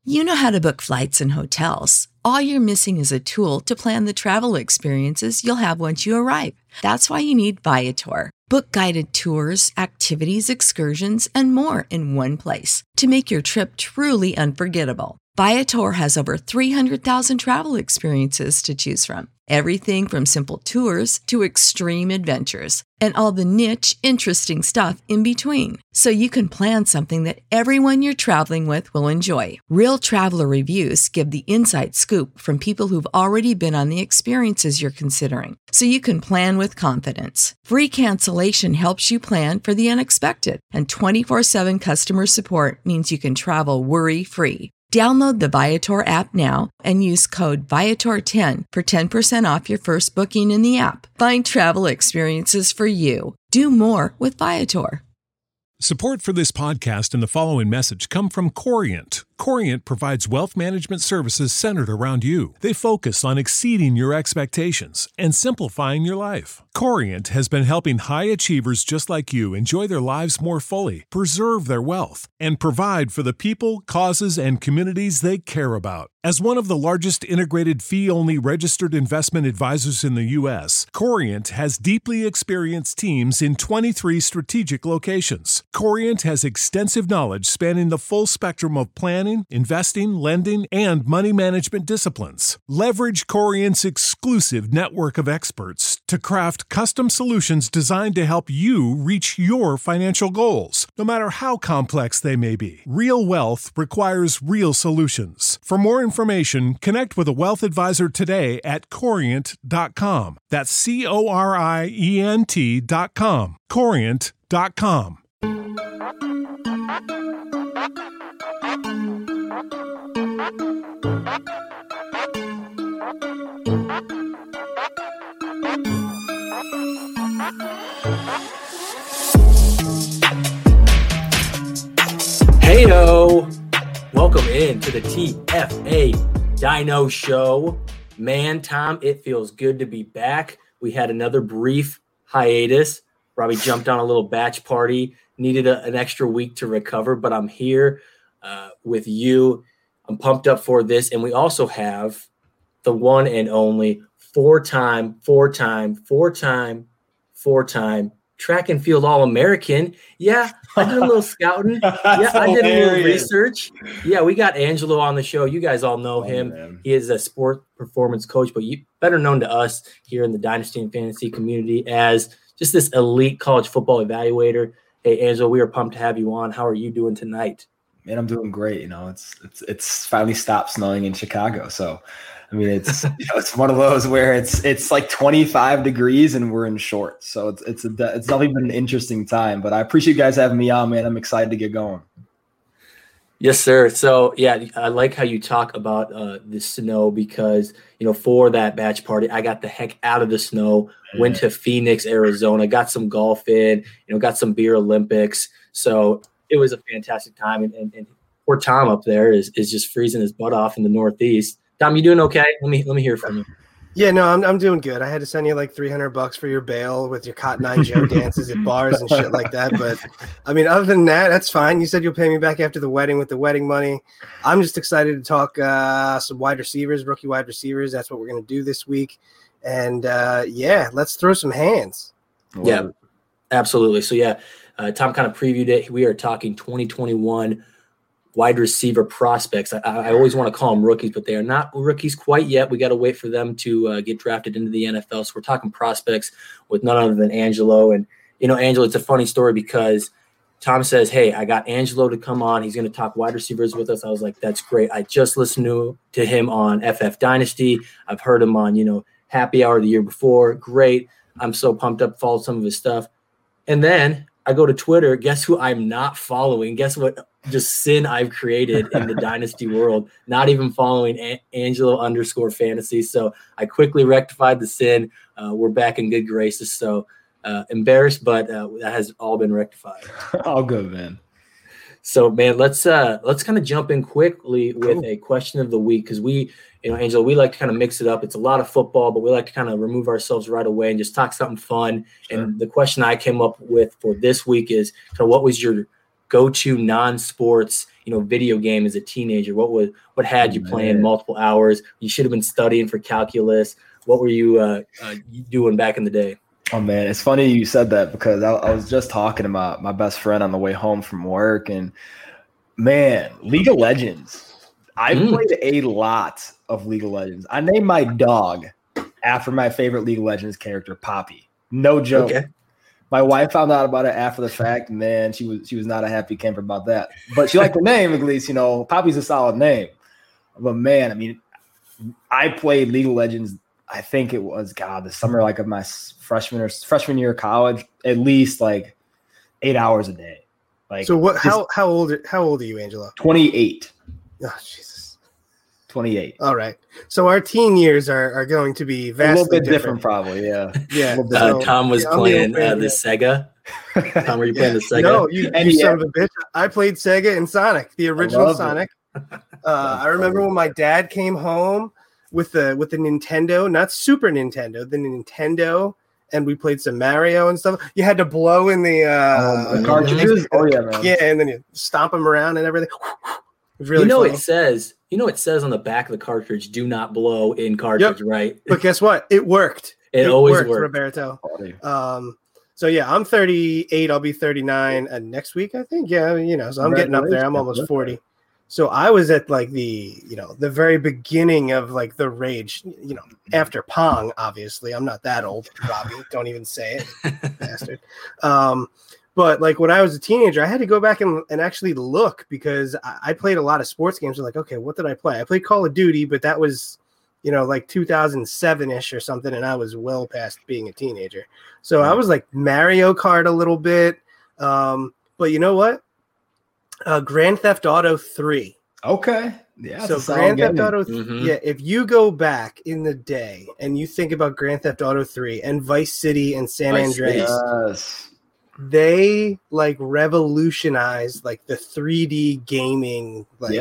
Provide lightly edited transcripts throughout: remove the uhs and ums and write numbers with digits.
You know how to book flights and hotels. All you're missing is a tool to plan the travel experiences you'll have once you arrive. That's why you need Viator. Book guided tours, activities, excursions, and more in one place to make your trip truly unforgettable. Viator has over 300,000 travel experiences to choose from. Everything from simple tours to extreme adventures and all the niche, interesting stuff in between. So you can plan something that everyone you're traveling with will enjoy. Real traveler reviews give the inside scoop from people who've already been on the experiences you're considering. So you can plan with confidence. Free cancellation helps you plan for the unexpected. And 24/7 customer support means you can travel worry-free. Download the Viator app now and use code Viator10 for 10% off your first booking in the app. Find travel experiences for you. Do more with Viator. Support for this podcast and the following message come from Corient. Corient provides wealth management services centered around you. They focus on exceeding your expectations and simplifying your life. Corient has been helping high achievers just like you enjoy their lives more fully, preserve their wealth, and provide for the people, causes, and communities they care about. As one of the largest integrated fee-only registered investment advisors in the U.S., Corient has deeply experienced teams in 23 strategic locations. Corient has extensive knowledge spanning the full spectrum of planning, investing, lending, and money management disciplines. Leverage Corient's exclusive network of experts to craft custom solutions designed to help you reach your financial goals, no matter how complex they may be. Real wealth requires real solutions. For more information, connect with a wealth advisor today at Corient.com. That's Corient.com. Corient.com. Heyo! Welcome in to the TFA Dino Show. Man, Tom, it feels good to be back. We had another brief hiatus. Robbie jumped on a little batch party, needed an extra week to recover, but I'm here with you. I'm pumped up for this. And we also have the one and only four-time track and field All-American. Yeah, I did a little scouting. Yeah, I did a little research. Yeah, we got Angelo on the show. You guys all know him. Man. He is a sport performance coach, but better known to us here in the Dynasty and Fantasy community as just this elite college football evaluator. Hey, Angelo, we are pumped to have you on. How are you doing tonight? Man, I'm doing great. You know, it's finally stopped snowing in Chicago. So, I mean, it's it's one of those where it's like 25 degrees and we're in shorts. So it's definitely been an interesting time. But I appreciate you guys having me on, man. I'm excited to get going. Yes, sir. So, yeah, I like how you talk about the snow because, for that batch party, I got the heck out of the snow, went to Phoenix, Arizona, got some golf in, got some beer Olympics. So it was a fantastic time. And poor Tom up there is just freezing his butt off in the Northeast. Tom, you doing okay? Let me hear from you. Yeah, no, I'm doing good. I had to send you like $300 for your bail with your Cotton Eye Joe dances at bars and shit like that. But I mean, other than that, that's fine. You said you'll pay me back after the wedding with the wedding money. I'm just excited to talk some wide receivers, rookie wide receivers. That's what we're going to do this week. And let's throw some hands. Yeah, absolutely. So Tom kind of previewed it. We are talking 2021 wide receiver prospects. I always want to call them rookies, but they are not rookies quite yet. We got to wait for them to get drafted into the NFL. So we're talking prospects with none other than Angelo. And, Angelo, it's a funny story because Tom says, hey, I got Angelo to come on. He's going to talk wide receivers with us. I was like, that's great. I just listened to him on FF Dynasty. I've heard him on, Happy Hour the year before. Great. I'm so pumped up, followed some of his stuff. And then I go to Twitter. Guess who I'm not following? Guess what? Just sin I've created in the Dynasty world, not even following Angelo_fantasy. So I quickly rectified the sin. We're back in good graces. So embarrassed, but that has all been rectified. All good, man. So, man, let's kind of jump in quickly with a question of the week because we, Angelo, we like to kind of mix it up. It's a lot of football, but we like to kind of remove ourselves right away and just talk something fun. Sure. And the question I came up with for this week is kind of what was your go-to non-sports, video game as a teenager? What had you playing multiple hours? You should have been studying for calculus. What were you doing back in the day? Oh man, it's funny you said that because I was just talking to my best friend on the way home from work, and man, League of Legends. I played a lot of League of Legends. I named my dog after my favorite League of Legends character, Poppy. No joke. Okay. My wife found out about it after the fact. Man, she was not a happy camper about that. But she liked the name at least. Poppy's a solid name. But man, I mean, I played League of Legends. I think it was the summer of my freshman year of college. At least 8 hours a day. So what? How old are you, Angelo? 28. Oh Jesus. 28. All right. So our teen years are going to be vastly a little bit different probably. Yeah. Yeah. Tom was playing the Sega. Tom, were you playing the Sega? No, you son of a bitch. I played Sega and Sonic, the original Sonic. I remember when my dad came home with the Nintendo, not Super Nintendo, the Nintendo. And we played some Mario and stuff. You had to blow in the cartridges. Oh yeah, man. Yeah, and then you stomp them around and everything. It was really funny. It says on the back of the cartridge, "Do not blow in cartridge." Yep. Right? But guess what? It worked. It always worked, Roberto. So yeah, I'm 38. I'll be 39 next week, I think. Yeah, so I'm getting up there. I'm almost 40. So I was at the very beginning of the rage, after Pong, obviously. I'm not that old, Robbie. Don't even say it, bastard. But when I was a teenager, I had to go back and actually look because I played a lot of sports games. I'm okay, what did I play? I played Call of Duty, but that was, 2007-ish or something, and I was well past being a teenager. So I was Mario Kart a little bit. But you know what? Grand Theft Auto 3. Okay. Yeah. So Grand Theft Auto, yeah. If you go back in the day and you think about Grand Theft Auto 3 and Vice City and San Andreas, they revolutionized the 3D gaming,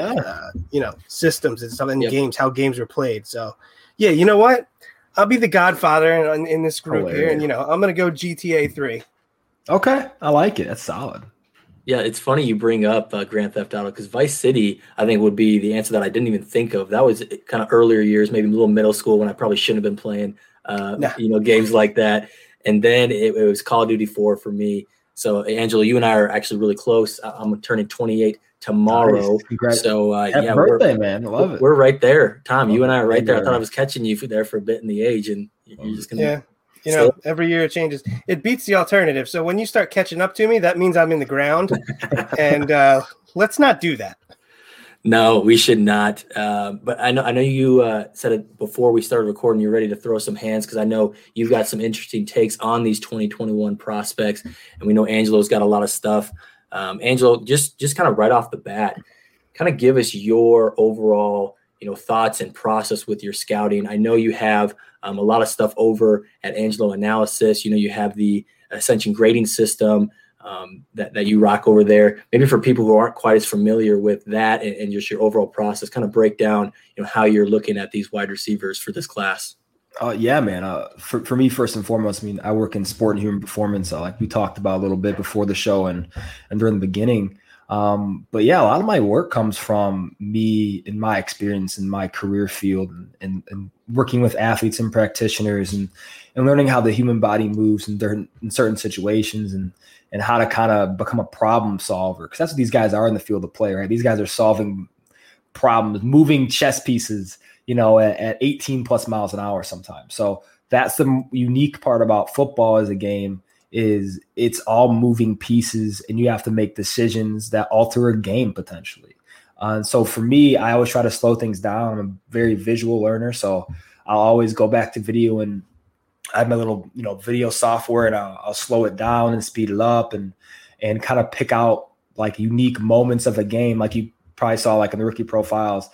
systems and stuff and games, how games were played. So, yeah, you know what? I'll be the godfather in this group here, and I'm gonna go GTA 3. Okay, I like it. That's solid. Yeah, it's funny you bring up Grand Theft Auto because Vice City, I think, would be the answer that I didn't even think of. That was kind of earlier years, maybe a little middle school when I probably shouldn't have been playing, games like that. And then it was Call of Duty 4 for me. So, Angelo, you and I are actually really close. I'm turning 28 tomorrow. Nice. So, happy birthday, man. I love it. We're right there. Tom, you and I are right there. I thought I was catching you there for a bit in the age, and you're just going to. Yeah. Every year it changes. It beats the alternative. So when you start catching up to me, that means I'm in the ground. And let's not do that. No, we should not. But I know you said it before we started recording. You're ready to throw some hands because I know you've got some interesting takes on these 2021 prospects, and we know Angelo's got a lot of stuff. Angelo, just kind of right off the bat, kind of give us your overall thoughts and process with your scouting. I know you have a lot of stuff over at Angelo Analysis. You have the Ascension grading system that you rock over there. Maybe for people who aren't quite as familiar with that and just your overall process, kind of break down how you're looking at these wide receivers for this class. Yeah, man. For me, first and foremost, I work in sport and human performance, like we talked about a little bit before the show and during the beginning. But yeah, a lot of my work comes from me and my experience in my career field and working with athletes and practitioners and learning how the human body moves in certain situations and how to kind of become a problem solver. Because that's what these guys are in the field of play, right? These guys are solving problems, moving chess pieces, at 18 plus miles an hour sometimes. So that's the unique part about football as a game. Is it's all moving pieces and you have to make decisions that alter a game potentially. So for me, I always try to slow things down. I'm a very visual learner. So I'll always go back to video and I have my little, video software and I'll slow it down and speed it up and kind of pick out unique moments of a game. Like you probably saw in the rookie profiles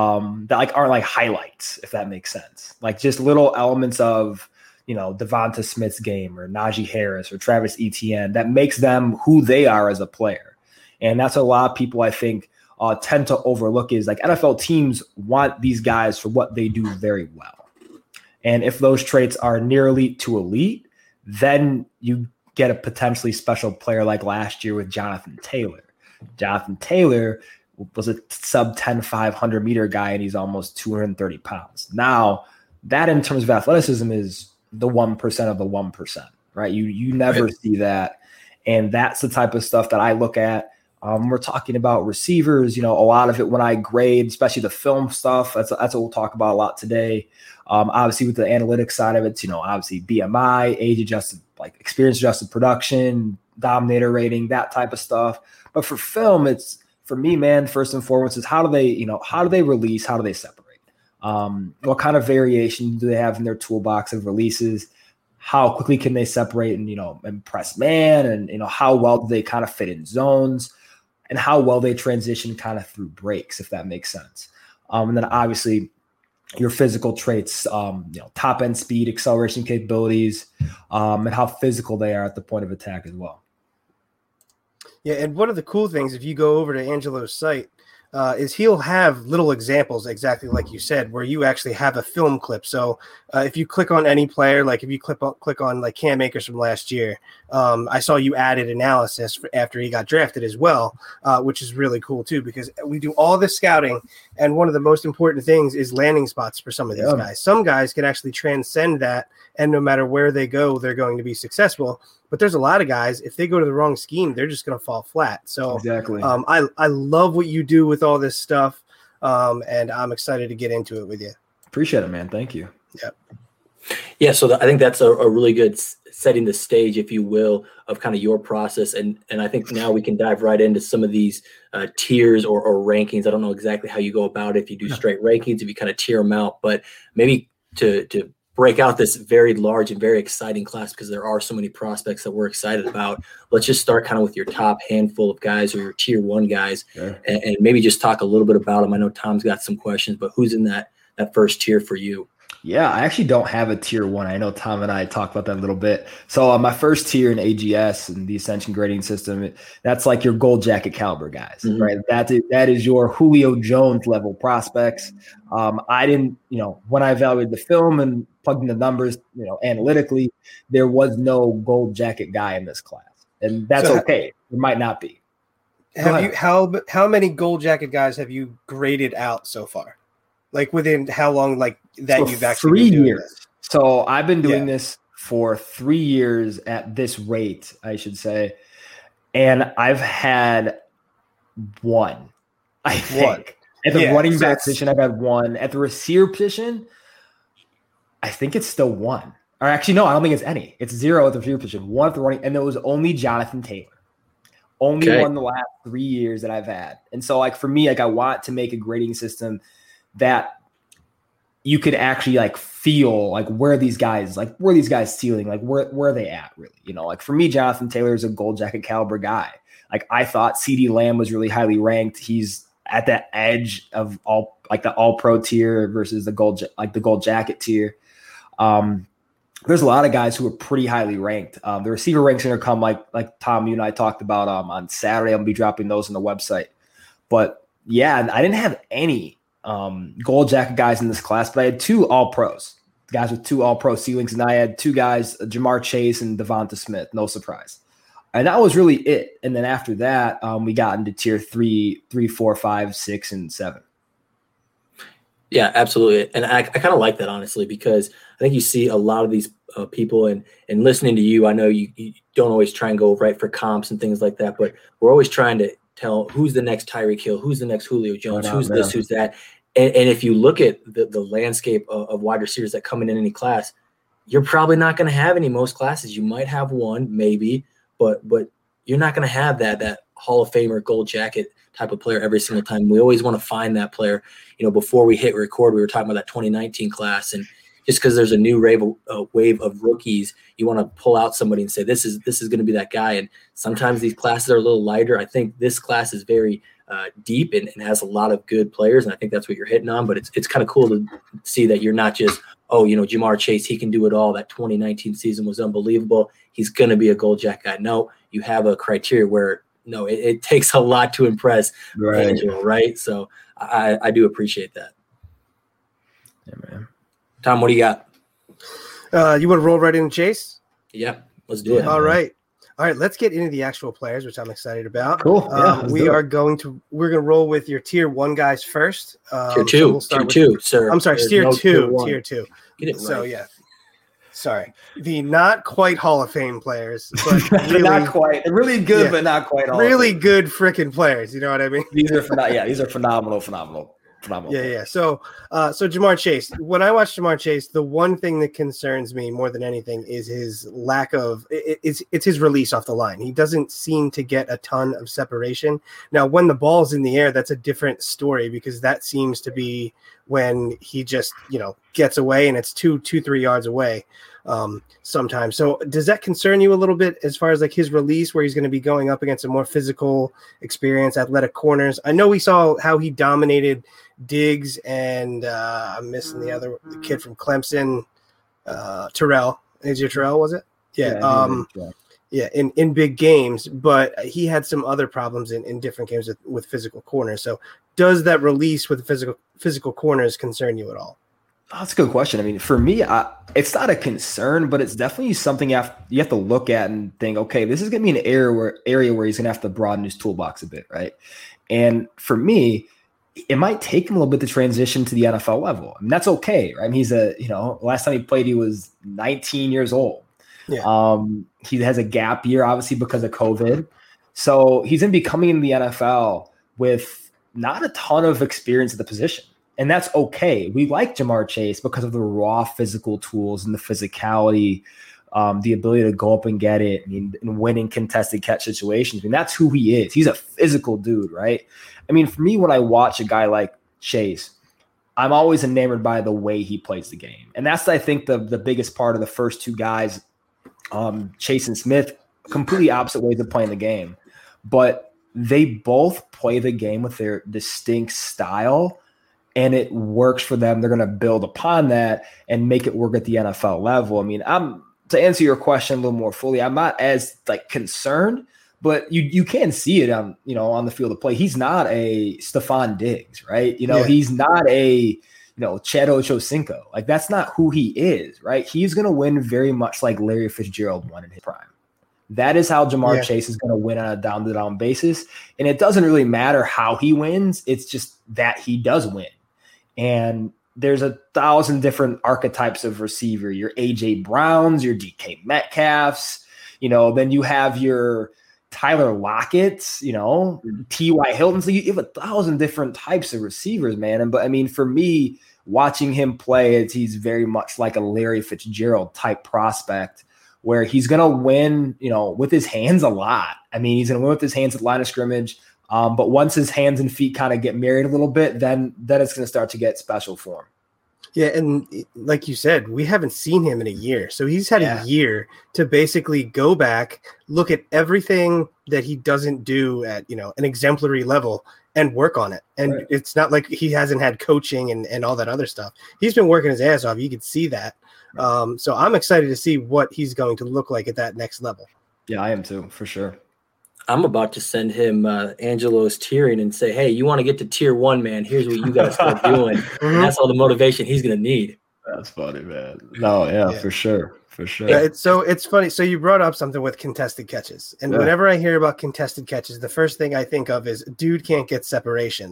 that aren't highlights, if that makes sense. Just little elements of, Devonta Smith's game or Najee Harris or Travis Etienne that makes them who they are as a player. And that's what a lot of people, I think, tend to overlook is NFL teams want these guys for what they do very well. And if those traits are near elite to elite, then you get a potentially special player like last year with Jonathan Taylor. Jonathan Taylor was a sub 10, 500 meter guy, and he's almost 230 pounds. Now, that in terms of athleticism is the 1% of the 1%, right? You never see that. And that's the type of stuff that I look at. We're talking about receivers, a lot of it when I grade, especially the film stuff. That's what we'll talk about a lot today. Obviously, with the analytics side of it, obviously BMI, age adjusted, like experience adjusted production, dominator rating, that type of stuff. But for film, it's for me, man, first and foremost is how do they release? How do they separate? What kind of variation do they have in their toolbox of releases? How quickly can they separate and, impress man? And, how well do they kind of fit in zones? And how well they transition kind of through breaks, if that makes sense. And then obviously your physical traits, top end speed, acceleration capabilities, and how physical they are at the point of attack as well. Yeah, and one of the cool things, if you go over to Angelo's site, is he'll have little examples, exactly like you said, where you actually have a film clip. So if you click on any player, like if you click on like Cam Akers from last year, I saw you added analysis after he got drafted as well, which is really cool too, because we do all this scouting. And one of the most important things is landing spots for some of these guys. Some guys can actually transcend that. And no matter where they go, they're going to be successful. But there's a lot of guys, if they go to the wrong scheme, they're just going to fall flat. So exactly. I love what you do with all this stuff, and I'm excited to get into it with you. Appreciate it, man. Thank you. Yep. Yeah, so I think that's a really good setting the stage, if you will, of kind of your process. And I think now we can dive right into some of these tiers or rankings. I don't know exactly how you go about it, if you do straight rankings, if you kind of tier them out, but maybe to break out this very large and very exciting class, because there are so many prospects that we're excited about. Let's just start kind of with your top handful of guys, or your tier one guys, and maybe just talk a little bit about them. I know Tom's got some questions, but who's in that first tier for you? Yeah, I actually don't have a tier one. I know Tom and I talked about that a little bit. So my first tier in AGS and the Ascension grading system, that's like your gold jacket caliber guys, right? That is your Julio Jones level prospects. I didn't, when I evaluated the film and plugged in the numbers, analytically, there was no gold jacket guy in this class, and that's okay. There might not be. How many gold jacket guys have you graded out so far? Like within how long, like that you've actually 3 years. This? So I've been doing this for 3 years at this rate, I should say. And I've had one, I think. At the running back position, I've had one. At the receiver position, I think it's still one. Or actually, no, I don't think it's any. It's 0 at the receiver position, 1 at the running, and it was only Jonathan Taylor. Only one the last 3 years that I've had. And so, like, for me, like, I want to make a grading system that you could actually like feel like where these guys ceiling, like where are they at really, like for me, Jonathan Taylor is a gold jacket caliber guy. Like I thought CeeDee Lamb was really highly ranked. He's at that edge of the all pro tier versus the gold jacket tier. There's a lot of guys who are pretty highly ranked. The receiver ranks are going to come like Tom, you and I talked about on Saturday. I'm gonna be dropping those on the website, but yeah, I didn't have any gold jacket guys in this class, but I had 2 all pros, guys with 2 all pro ceilings. And I had 2 guys, Jamar Chase and Devonta Smith, no surprise. And that was really it. And then after that, we got into tier 3, 4, 5, 6, and 7. Yeah, absolutely. And I kind of like that, honestly, because I think you see a lot of these people and listening to you, I know you don't always try and go right for comps and things like that, but we're always trying to tell who's the next Tyreek Hill, who's the next Julio Jones, who's this, who's that. And if you look at the landscape of wide receivers that come in any class, you're probably not going to have any most classes. You might have one, maybe, but you're not going to have that Hall of Famer gold jacket type of player every single time. We always want to find that player. Before we hit record, we were talking about that 2019 class, and just because there's a new wave of rookies, you want to pull out somebody and say, this is going to be that guy. And sometimes these classes are a little lighter. I think this class is very deep and has a lot of good players, and I think that's what you're hitting on. But it's kind of cool to see that you're not just, Jamar Chase, he can do it all. That 2019 season was unbelievable. He's going to be a gold jacket guy. No, you have a criteria where, no, it takes a lot to impress Angelo, right? So I do appreciate that. Yeah, man. Tom, what do you got? You want to roll right in, Chase? Yeah, let's do it. All right. All right, let's get into the actual players, which I'm excited about. Cool. Yeah, we're going to roll with your tier 1 guys first. Tier 2, so we'll start tier with, 2, sir. I'm sorry, tier 2. Get it right. So yeah. Sorry, the not quite Hall of Fame players, but really, not quite. They're really good, but not quite. Really good freaking players. You know what I mean? These are phenomenal. Yeah. So Ja'Marr Chase. When I watch Ja'Marr Chase, the one thing that concerns me more than anything is his lack of. It's his release off the line. He doesn't seem to get a ton of separation. Now, when the ball's in the air, that's a different story because that seems to be when he just gets away and it's 2-3 yards away. Sometimes. So does that concern you a little bit as far as like his release where he's going to be going up against a more physical experience, athletic corners? I know we saw how he dominated Diggs and I'm missing the kid from Clemson, Terrell. Is your Terrell, was it? Yeah. In big games, but he had some other problems in different games with physical corners. So does that release with physical corners concern you at all? Oh, that's a good question. I mean, for me, it's not a concern, but it's definitely something you have to look at and think, okay, this is going to be an area where he's going to have to broaden his toolbox a bit, right? And for me, it might take him a little bit to transition to the NFL level. I mean, that's okay, right? I mean, he's last time he played, he was 19 years old. Yeah. He has a gap year, obviously, because of COVID. So he's going to be coming in the NFL with not a ton of experience at the position. And that's okay. We like Ja'Marr Chase because of the raw physical tools and the physicality, the ability to go up and get it, and winning contested catch situations. I mean, that's who he is. He's a physical dude, right? I mean, for me, when I watch a guy like Chase, I'm always enamored by the way he plays the game. And that's, I think, the biggest part of the first two guys, Chase and Smith, completely opposite ways of playing the game. But they both play the game with their distinct style, and it works for them. They're going to build upon that and make it work at the NFL level. I mean, to answer your question a little more fully, I'm not as concerned, but you can see it on the field of play. He's not a Stephon Diggs, right? He's not a Chad Ochocinco. Like, that's not who he is, right? He's going to win very much like Larry Fitzgerald won in his prime. That is how Ja'Marr Chase is going to win on a down-to-down basis. And it doesn't really matter how he wins. It's just that he does win. And there's 1,000 different archetypes of receiver. Your A.J. Browns, your DK Metcalfs, then you have your Tyler Lockett's, T.Y. Hilton. So you have 1,000 different types of receivers, man. But I mean, for me, watching him play, he's very much like a Larry Fitzgerald type prospect where he's going to win, with his hands a lot. I mean, he's going to win with his hands at the line of scrimmage. But once his hands and feet kind of get married a little bit, then it's going to start to get special for him. Yeah, and like you said, we haven't seen him in a year. So he's had a year to basically go back, look at everything that he doesn't do at, an exemplary level and work on it. And It's not like he hasn't had coaching and all that other stuff. He's been working his ass off. You can see that. So I'm excited to see what he's going to look like at that next level. Yeah, I am too, for sure. I'm about to send him Angelo's tiering and say, hey, you want to get to tier 1, man? Here's what you got to start doing. And that's all the motivation he's going to need. That's funny, man. No, for sure. For sure. Yeah, it's funny. So you brought up something with contested catches. And whenever I hear about contested catches, the first thing I think of is dude can't get separation.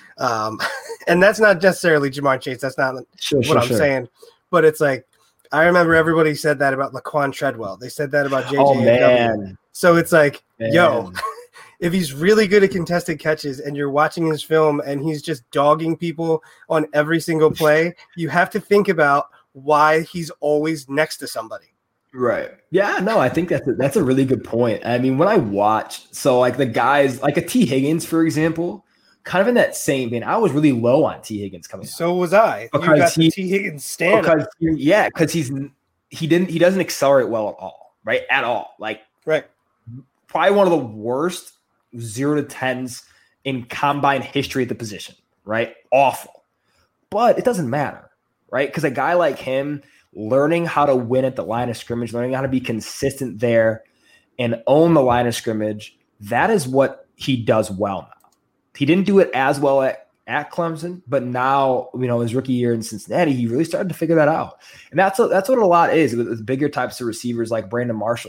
And that's not necessarily Ja'Marr Chase. That's not what I'm saying. But it's like, I remember everybody said that about Laquan Treadwell. They said that about JJ. Oh, man. So it's like, yo, if he's really good at contested catches and you're watching his film and he's just dogging people on every single play, you have to think about why he's always next to somebody. Right. Yeah, no, I think that's a really good point. I mean, when I watch, the guys like a T. Higgins, for example, kind of in that same vein, I was really low on T. Higgins coming out. So was I. You got the T. Higgins stand. Because he doesn't accelerate well at all, right? At all. Probably one of the worst 0 to 10s in combine history at the position, right? Awful. But it doesn't matter, right? Because a guy like him learning how to win at the line of scrimmage, learning how to be consistent there and own the line of scrimmage, that is what he does well now. He didn't do it as well at Clemson, but now, his rookie year in Cincinnati, he really started to figure that out. And that's what a lot is with bigger types of receivers like Brandon Marshalls.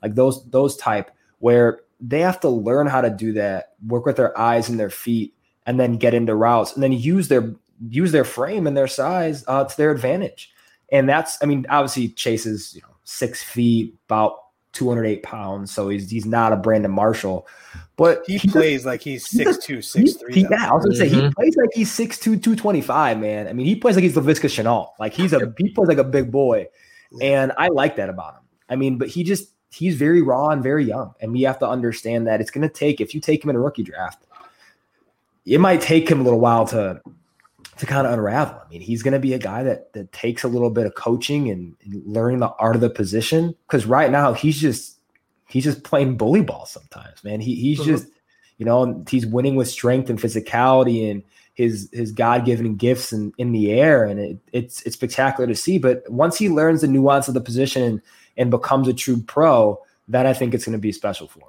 like those type where they have to learn how to do that, work with their eyes and their feet, and then get into routes and then use their frame and their size to their advantage. And that's, I mean, obviously Chase is 6 feet, about 208 pounds, so he's not a Brandon Marshall, but he plays like he's 6'2", 6'3". Yeah, I was gonna say he plays like he's 6'2", 225, man. I mean, he plays like he's Laviska Shenault. Like he plays like a big boy, and I like that about him. I mean, but he's very raw and very young, and we have to understand that it's gonna take, if you take him in a rookie draft, it might take him a little while to kind of unravel. I mean, he's going to be a guy that takes a little bit of coaching and learning the art of the position. Because right now he's just playing bully ball sometimes, man. He's just, he's winning with strength and physicality and his God-given gifts in the air. And it's spectacular to see. But once he learns the nuance of the position and becomes a true pro, then I think it's going to be special for him.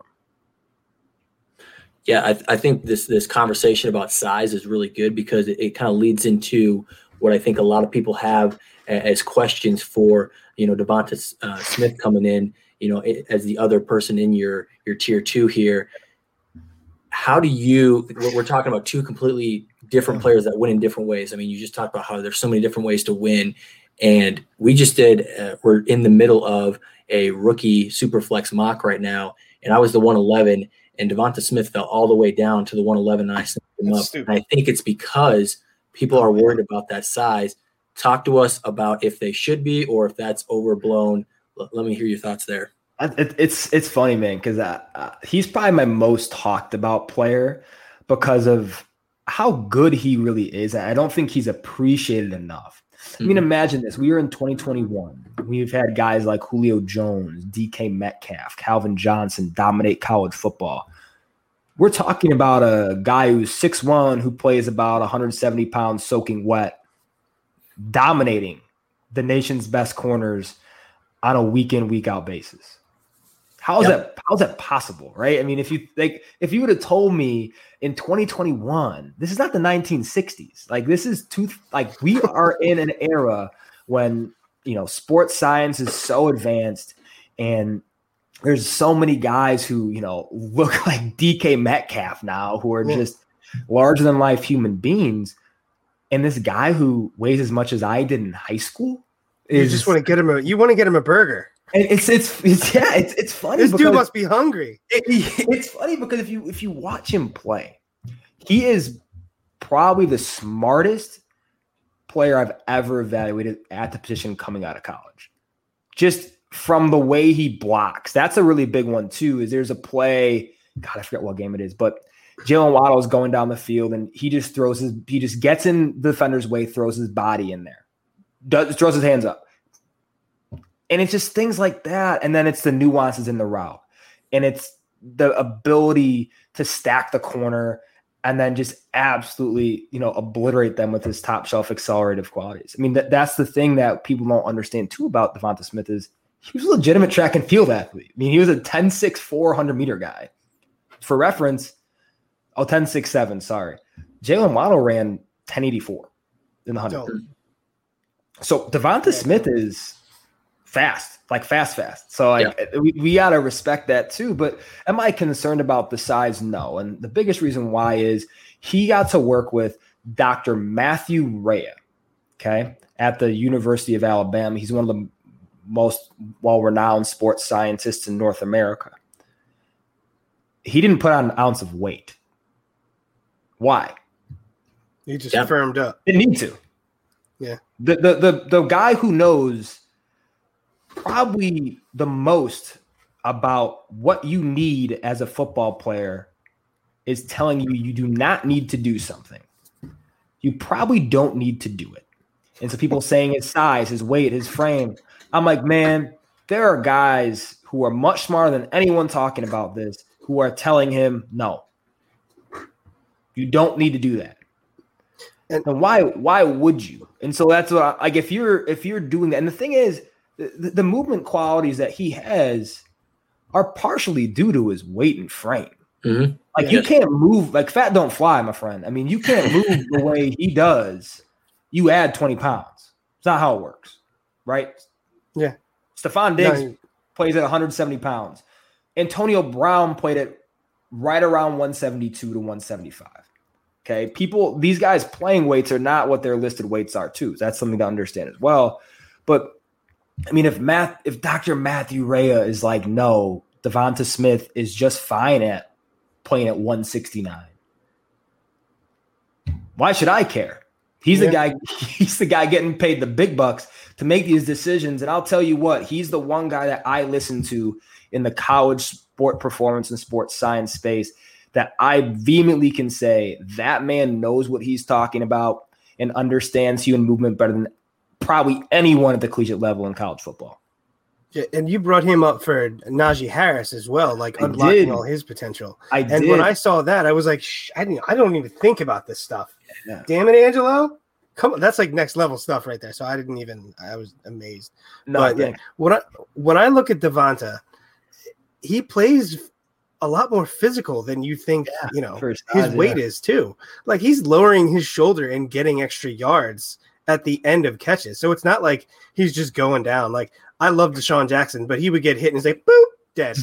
Yeah, I think this conversation about size is really good because it kind of leads into what I think a lot of people have as questions for, Devonta Smith coming in, as the other person in your tier 2 here. How do we're talking about two completely different players that win in different ways. I mean, you just talked about how there's so many different ways to win. And we just we're in the middle of a rookie Superflex mock right now. And I was the 111. And Devonta Smith fell all the way down to the 111, and I snapped him up. And I think it's because people are worried about that size. Talk to us about if they should be or if that's overblown. Let me hear your thoughts there. It's funny, man, because he's probably my most talked about player because of how good he really is. I don't think he's appreciated enough. I mean, imagine this. We are in 2021. We've had guys like Julio Jones, DK Metcalf, Calvin Johnson dominate college football. We're talking about a guy who's 6'1", who plays about 170 pounds soaking wet, dominating the nation's best corners on a week-in, week-out basis. How's that possible, right? I mean, if you would have told me in 2021, this is not the 1960s. Like this is we are in an era when sports science is so advanced, and there's so many guys who look like DK Metcalf now, who are just larger than life human beings, and this guy who weighs as much as I did in high school you just want to get him a burger. And it's funny. This dude must be hungry. It's funny because if you watch him play, he is probably the smartest player I've ever evaluated at the position coming out of college. Just from the way he blocks. That's a really big one too. Is there's a play, God, I forget what game it is, but Jalen Waddle is going down the field and he just gets in the defender's way, throws his body in there, throws his hands up. And it's just things like that. And then it's the nuances in the route. And it's the ability to stack the corner and then just absolutely, obliterate them with his top shelf accelerative qualities. I mean, that's the thing that people don't understand too about Devonta Smith is he was a legitimate track and field athlete. I mean, he was a 10.6, 400-meter guy. For reference, 10.67, sorry. Jalen Waddle ran 10.84 in the 100. So Devonta Smith is fast, like fast. So we got to respect that too. But am I concerned about the size? No. And the biggest reason why is he got to work with Dr. Matthew Rea, okay, at the University of Alabama. He's one of the most well-renowned sports scientists in North America. He didn't put on an ounce of weight. Why? He just firmed up. Didn't need to. Yeah. The guy who knows probably the most about what you need as a football player is telling you do not need to do something. You probably don't need to do it. And so people saying his size, his weight, his frame, I'm like, man, there are guys who are much smarter than anyone talking about this who are telling him, no, you don't need to do that. And why would you? And so that's what if you're doing that. And the thing is, the movement qualities that he has are partially due to his weight and frame. Mm-hmm. Like you can't move, like fat don't fly, my friend. I mean, you can't move the way he does. You add 20 pounds. It's not how it works, right? Yeah. Stephon Diggs plays at 170 pounds. Antonio Brown played at right around 172 to 175. Okay. These guys playing weights are not what their listed weights are too. That's something to understand as well. But I mean, if Dr. Matthew Rea is like, no, Devonta Smith is just fine at playing at 169. Why should I care? He's the guy getting paid the big bucks to make these decisions. And I'll tell you what, he's the one guy that I listen to in the college sport performance and sports science space that I vehemently can say that man knows what he's talking about and understands human movement better than probably anyone at the collegiate level in college football. Yeah, and you brought him up for Najee Harris as well, like unlocking all his potential. And when I saw that, I was like, I don't even think about this stuff. Yeah. Damn it, Angelo. Come on, that's like next level stuff right there. So I was amazed. No, but yeah, when I look at Devonta, he plays a lot more physical than you think, his weight is too. Like he's lowering his shoulder and getting extra yards at the end of catches. So it's not like he's just going down. Like I love Deshaun Jackson, but he would get hit and say, boop, dead.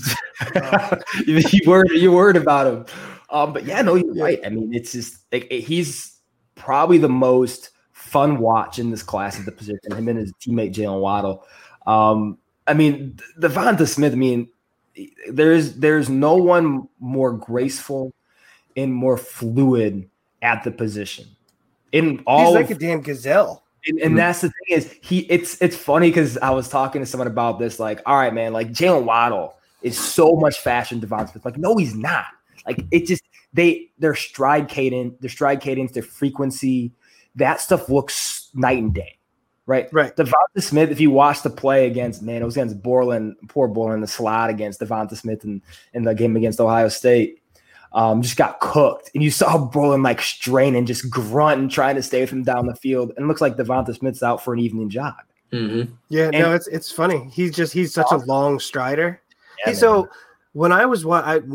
You worried about him. But yeah, no, you're right. I mean, it's just like he's probably the most fun watch in this class at the position, him and his teammate Jalen Waddle. I mean, Devonta Smith, I mean, there's no one more graceful and more fluid at the position. He's like a damn gazelle. And that's the thing is it's funny because I was talking to someone about this, like, all right, man, like Jalen Waddle is so much faster than Devonta Smith. Like, no, he's not. Like it just their stride cadence, their frequency, that stuff looks night and day. Right. Devonta Smith, if you watch the play against, it was against Borland, poor Borland, the slot against Devonta Smith in the game against Ohio State. Just got cooked. And you saw Borland like strain and just grunt and trying to stay with him down the field. And it looks like Devonta Smith's out for an evening jog. Mm-hmm. Yeah, no, it's funny. He's such a long strider. Yeah, so when I was we're going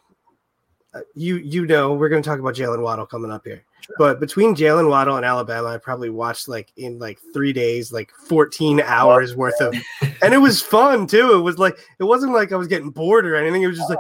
to talk about Jalen Waddle coming up here. Sure. But between Jalen Waddle and Alabama, I probably watched in 3 days, 14 hours worth of, and it was fun too. It was it wasn't like I was getting bored or anything. It was just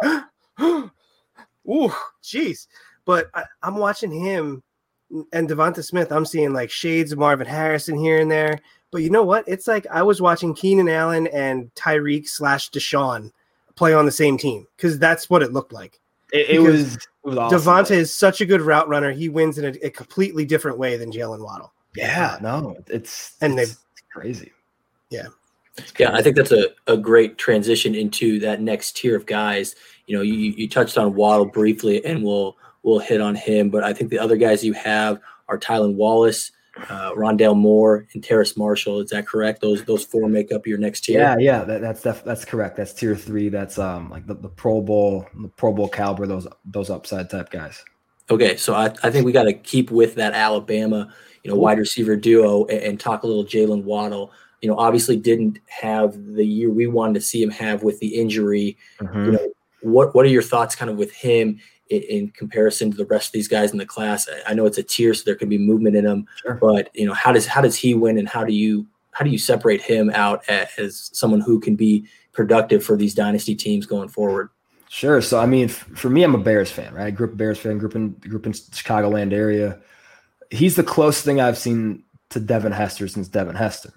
ooh, jeez. But I'm watching him and Devonta Smith. I'm seeing shades of Marvin Harrison here and there. But you know what? It's like I was watching Keenan Allen and Tyreek / Deshaun play on the same team because that's what it looked like. It was awesome. Devonta is such a good route runner. He wins in a completely different way than Jalen Waddle. Yeah, no, it's crazy. Yeah. Yeah, I think that's a great transition into that next tier of guys. You touched on Waddle briefly, and we'll hit on him. But I think the other guys you have are Tylan Wallace, Rondale Moore, and Terrace Marshall. Is that correct? Those four make up your next tier. Yeah, that's correct. That's tier 3. That's the Pro Bowl caliber, those upside type guys. Okay, so I think we got to keep with that Alabama, wide receiver duo and talk a little Jalen Waddle. Obviously didn't have the year we wanted to see him have with the injury. Mm-hmm. What are your thoughts kind of with him in comparison to the rest of these guys in the class? I know it's a tier, so there can be movement in them, sure. But how does he win, and how do you separate him out as someone who can be productive for these dynasty teams going forward? Sure. So I mean, for me, I'm a Bears fan, right? I grew up a Bears fan, grew up in Chicagoland area. He's the closest thing I've seen to Devin Hester since Devin Hester.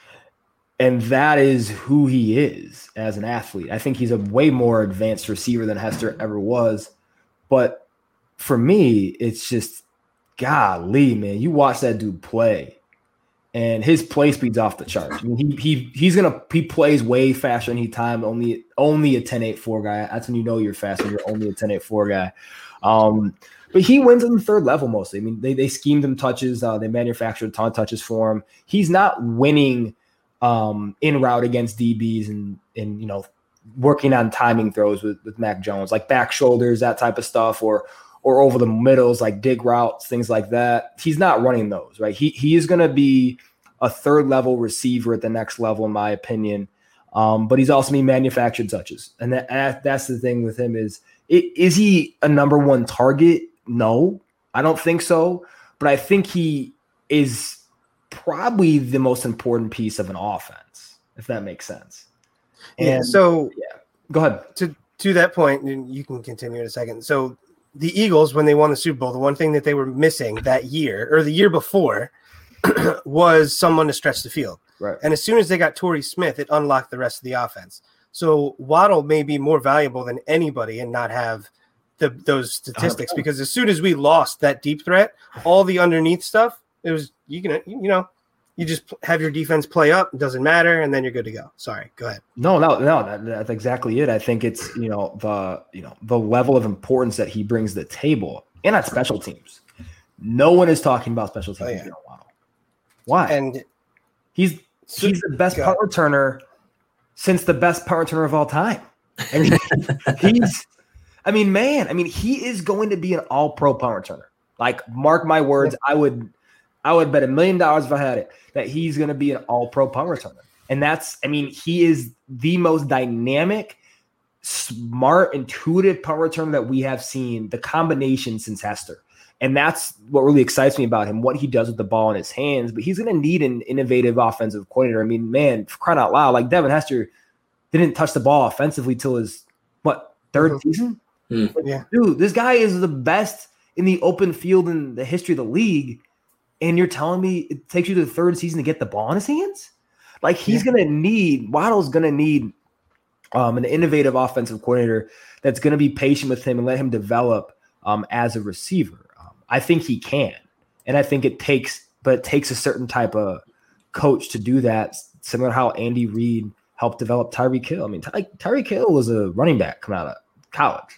And that is who he is as an athlete. I think he's a way more advanced receiver than Hester ever was. But for me, it's just, golly, man, you watch that dude play, and his play speed's off the charts. I mean, he plays way faster than he timed. Only a 10.84 guy. That's when you know you're fast when you're only a 10.84 guy. But he wins on the third level mostly. I mean, they schemed him touches. They manufactured a ton of touches for him. He's not winning in route against DBs and working on timing throws with Mac Jones, like back shoulders, that type of stuff, or over the middles, like dig routes, things like that. He's not running those, right? He is going to be a third level receiver at the next level, in my opinion. But he's also being manufactured touches. And that's the thing with him is he a number one target? No, I don't think so. But I think he is probably the most important piece of an offense, if that makes sense. And so go ahead. To that point, and you can continue in a second. So the Eagles, when they won the Super Bowl, the one thing that they were missing that year or the year before was someone to stretch the field. Right. And as soon as they got Torrey Smith, it unlocked the rest of the offense. So Waddle may be more valuable than anybody and not have those statistics, because as soon as we lost that deep threat, all the underneath stuff, it was you just have your defense play up, it doesn't matter, and then you're good to go. Sorry, go ahead. No, that's exactly it. I think it's the level of importance that he brings to the table, and at special teams. No one is talking about special teams. Waddle. Why? And he's the best punt returner since the best punt returner of all time. I mean, he is going to be an all-pro punt returner. Like, mark my words, I would bet $1 million if I had it that he's going to be an all-pro punt returner. And he is the most dynamic, smart, intuitive punt returner that we have seen, the combination since Hester. And that's what really excites me about him, what he does with the ball in his hands. But he's going to need an innovative offensive coordinator. I mean, man, for crying out loud, like Devin Hester didn't touch the ball offensively till his, third season? Yeah. Dude, this guy is the best in the open field in the history of the league. And you're telling me it takes you to the third season to get the ball in his hands? Like, Waddle's going to need an innovative offensive coordinator that's going to be patient with him and let him develop as a receiver. I think he can. And I think it takes a certain type of coach to do that, similar to how Andy Reid helped develop Tyreek Hill. I mean, Tyreek Hill was a running back coming out of college.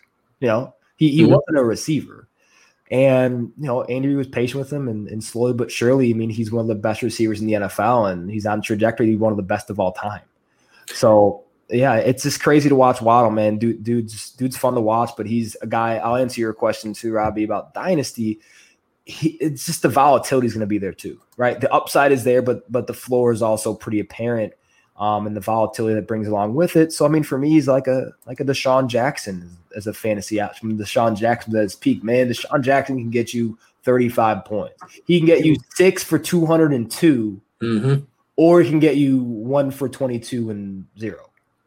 He wasn't a receiver. And, Andy Reid was patient with him and slowly but surely, he's one of the best receivers in the NFL, and he's on trajectory to be one of the best of all time. So, yeah, it's just crazy to watch Waddle, man. Dude's fun to watch, but he's a guy. I'll answer your question too, Robbie, about Dynasty. It's just the volatility is going to be there too, right? The upside is there, but the floor is also pretty apparent, and the volatility that brings along with it. So, for me, he's like a Deshaun Jackson as a fantasy option. Deshaun Jackson at his peak, man. Deshaun Jackson can get you 35 points. He can get you 6 for 202, or he can get you 1 for 22 and 0.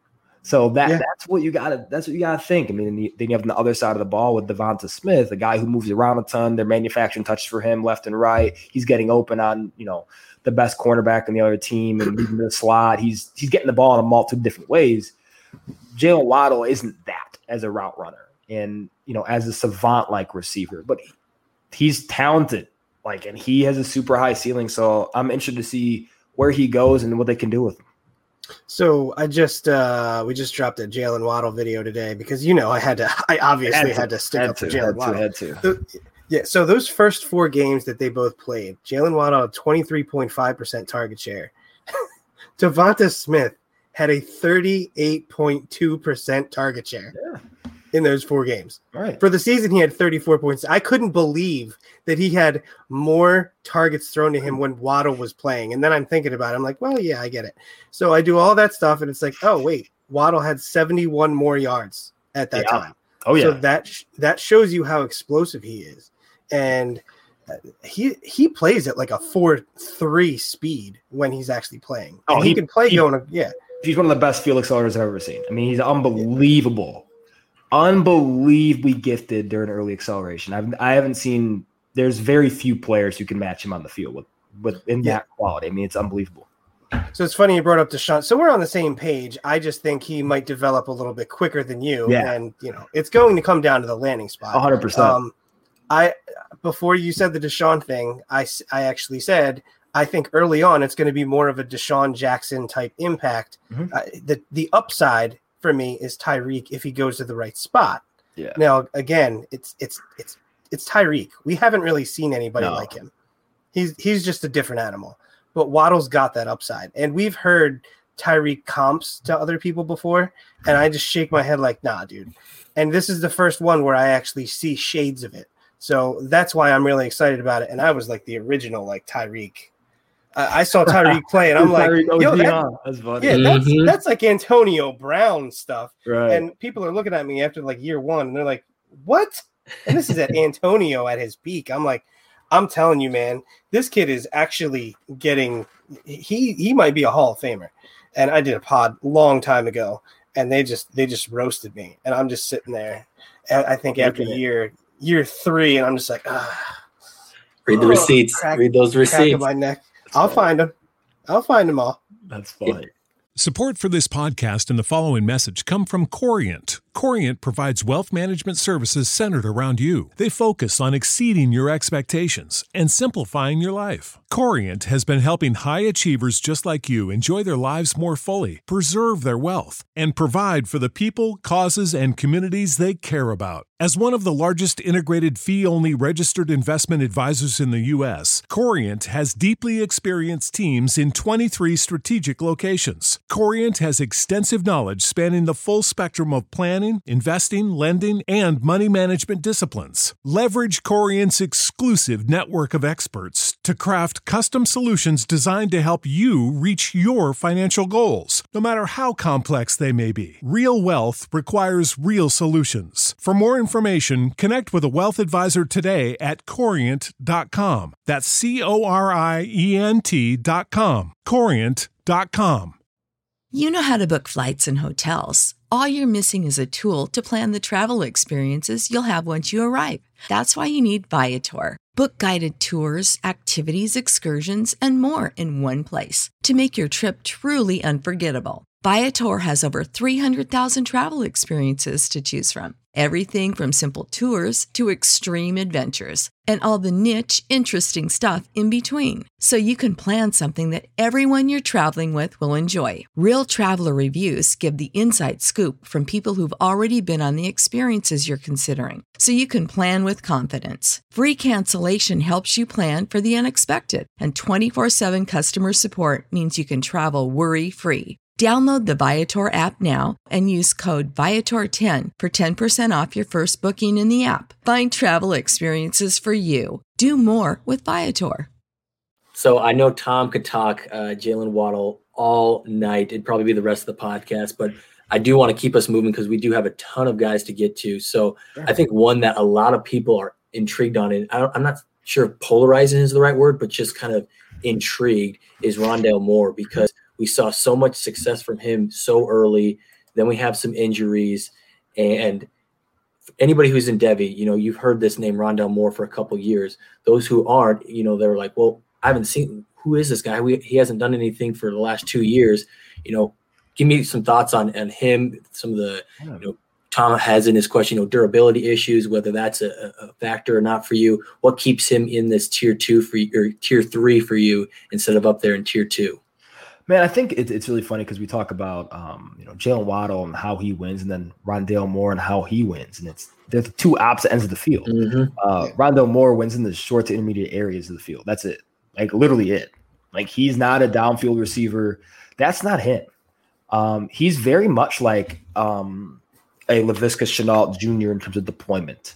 So that's what you gotta think. Then you have on the other side of the ball with Devonta Smith, a guy who moves around a ton. They're manufacturing touches for him left and right. He's getting open on the best cornerback in the other team and leaving the slot. He's getting the ball in a multitude of different ways. Jalen Waddle isn't that as a route runner and as a savant-like receiver, but he's talented, and he has a super high ceiling. So I'm interested to see where he goes and what they can do with him. So we just dropped a Jalen Waddle video today because I obviously had to stick up for Jalen Waddle. So those first 4 games that they both played, Jalen Waddle had 23.5% target share. Devonta Smith had a 38.2% target share in those 4 games. All right. For the season, he had 34 points. I couldn't believe that he had more targets thrown to him when Waddle was playing. And then I'm thinking about it. I'm like, well, yeah, I get it. So I do all that stuff, and it's like, oh, wait, Waddle had 71 more yards at that time. Oh, yeah. So that shows you how explosive he is. And he plays at like a 4.3 speed when he's actually playing. Oh, he can play He's one of the best field accelerators I've ever seen. He's unbelievable. Unbelievably gifted during early acceleration. I haven't seen. There's very few players who can match him on the field with that quality. It's unbelievable. So it's funny you brought up Deshaun. So we're on the same page. I just think he might develop a little bit quicker than you. Yeah. And it's going to come down to the landing spot. 100%. Before you said the Deshaun thing, I actually said I think early on it's going to be more of a Deshaun Jackson type impact. The upside for me is Tyreek if he goes to the right spot. Yeah. Now again, it's Tyreek. We haven't really seen anybody like him. He's just a different animal. But Waddle's got that upside, and we've heard Tyreek comps to other people before, and I just shake my head like, nah, dude. And this is the first one where I actually see shades of it. So that's why I'm really excited about it. And I was like the original Tyreek. I saw Tyreek play, and I'm like, yo, that's funny. Yeah, that's like Antonio Brown stuff. Right. And people are looking at me after year 1, and they're like, what? And this is at Antonio at his peak. I'm like, I'm telling you, man, this kid is actually getting – he might be a Hall of Famer. and I did a pod long time ago, and they just roasted me, and I'm just sitting there. And I think after year 3, and I'm just like, read the receipts. Read those receipts. My neck. I'll find them all. That's funny. Support for this podcast and the following message come from Corient. Corient provides wealth management services centered around you. They focus on exceeding your expectations and simplifying your life. Corient has been helping high achievers just like you enjoy their lives more fully, preserve their wealth, and provide for the people, causes, and communities they care about. As one of the largest integrated fee-only registered investment advisors in the U.S., Corient has deeply experienced teams in 23 strategic locations. Corient has extensive knowledge spanning the full spectrum of planning, investing, lending, and money management disciplines. Leverage Corient's exclusive network of experts to craft custom solutions designed to help you reach your financial goals, no matter how complex they may be. Real wealth requires real solutions. For more information, connect with a wealth advisor today at Corient.com. That's Corient.com. Corient.com. You know how to book flights and hotels. All you're missing is a tool to plan the travel experiences you'll have once you arrive. That's why you need Viator. Book guided tours, activities, excursions, and more in one place to make your trip truly unforgettable. Viator has over 300,000 travel experiences to choose from. Everything from simple tours to extreme adventures and all the niche, interesting stuff in between. So you can plan something that everyone you're traveling with will enjoy. Real traveler reviews give the inside scoop from people who've already been on the experiences you're considering. So you can plan with confidence. Free cancellation helps you plan for the unexpected. And 24/7 customer support means you can travel worry-free. Download the Viator app now and use code Viator10 for 10% off your first booking in the app. Find travel experiences for you. Do more with Viator. So I know Tom could talk Jalen Waddle all night. It'd probably be the rest of the podcast, but I do want to keep us moving because we do have a ton of guys to get to. So I think one that a lot of people are intrigued on, and I'm not sure if polarizing is the right word, but just kind of intrigued, is Rondale Moore, because we saw so much success from him so early. Then we have some injuries. And anybody who's in Devy, you've heard this name Rondale Moore for a couple of years. Those who aren't, they're like, well, I haven't seen – who is this guy? He hasn't done anything for the last 2 years. Give me some thoughts on him, some of the Tom has in his question, durability issues, whether that's a factor or not for you. What keeps him in this tier 2 for you, or tier 3 for you instead of up there in tier 2? Man, I think it's really funny because we talk about Jalen Waddle and how he wins, and then Rondale Moore and how he wins, and they're the two opposite ends of the field. Mm-hmm. Rondale Moore wins in the short to intermediate areas of the field. That's it, like literally it. Like he's not a downfield receiver. That's not him. He's very much like a Laviska Shenault Jr. in terms of deployment,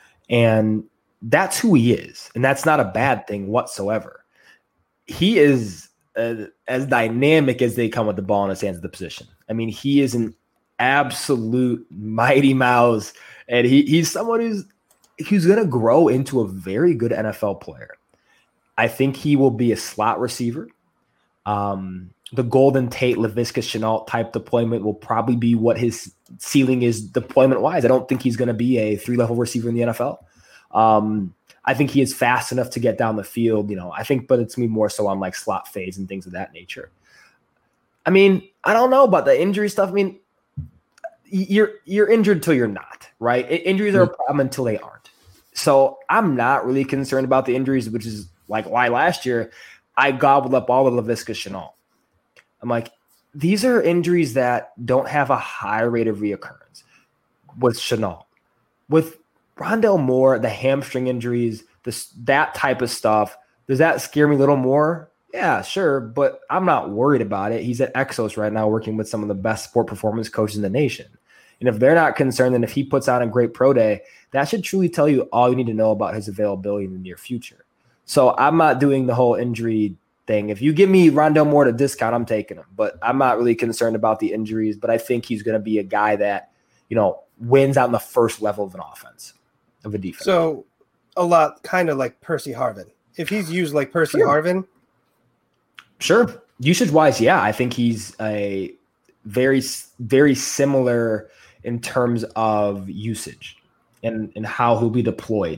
and that's who he is, and that's not a bad thing whatsoever. He is as dynamic as they come with the ball in his hands at the position. I mean, he is an absolute mighty mouse, and he's someone who's going to grow into a very good NFL player. I think he will be a slot receiver. The Golden Tate, Laviska Shenault type deployment will probably be what his ceiling is deployment-wise. I don't think he's going to be a 3-level receiver in the NFL. I think he is fast enough to get down the field, but it's me more so on like slot fades and things of that nature. I mean, I don't know about the injury stuff. I mean, you're injured until you're not, right? Injuries are a problem until they aren't. So I'm not really concerned about the injuries, which is like why last year I gobbled up all of Laviska Shenault. I'm like, these are injuries that don't have a high rate of reoccurrence with Shenault. With Rondale Moore, the hamstring injuries, that type of stuff, does that scare me a little more? Yeah, sure, but I'm not worried about it. He's at Exos right now working with some of the best sport performance coaches in the nation. And if they're not concerned, then if he puts out a great pro day, that should truly tell you all you need to know about his availability in the near future. So I'm not doing the whole injury thing. If you give me Rondale Moore at a discount, I'm taking him. But I'm not really concerned about the injuries. But I think he's going to be a guy that, wins out in the first level of an offense, of a defense. So a lot kind of like Percy Harvin. If he's used like Percy Harvin. Sure. Usage-wise, yeah, I think he's a very, very similar in terms of usage and how he'll be deployed.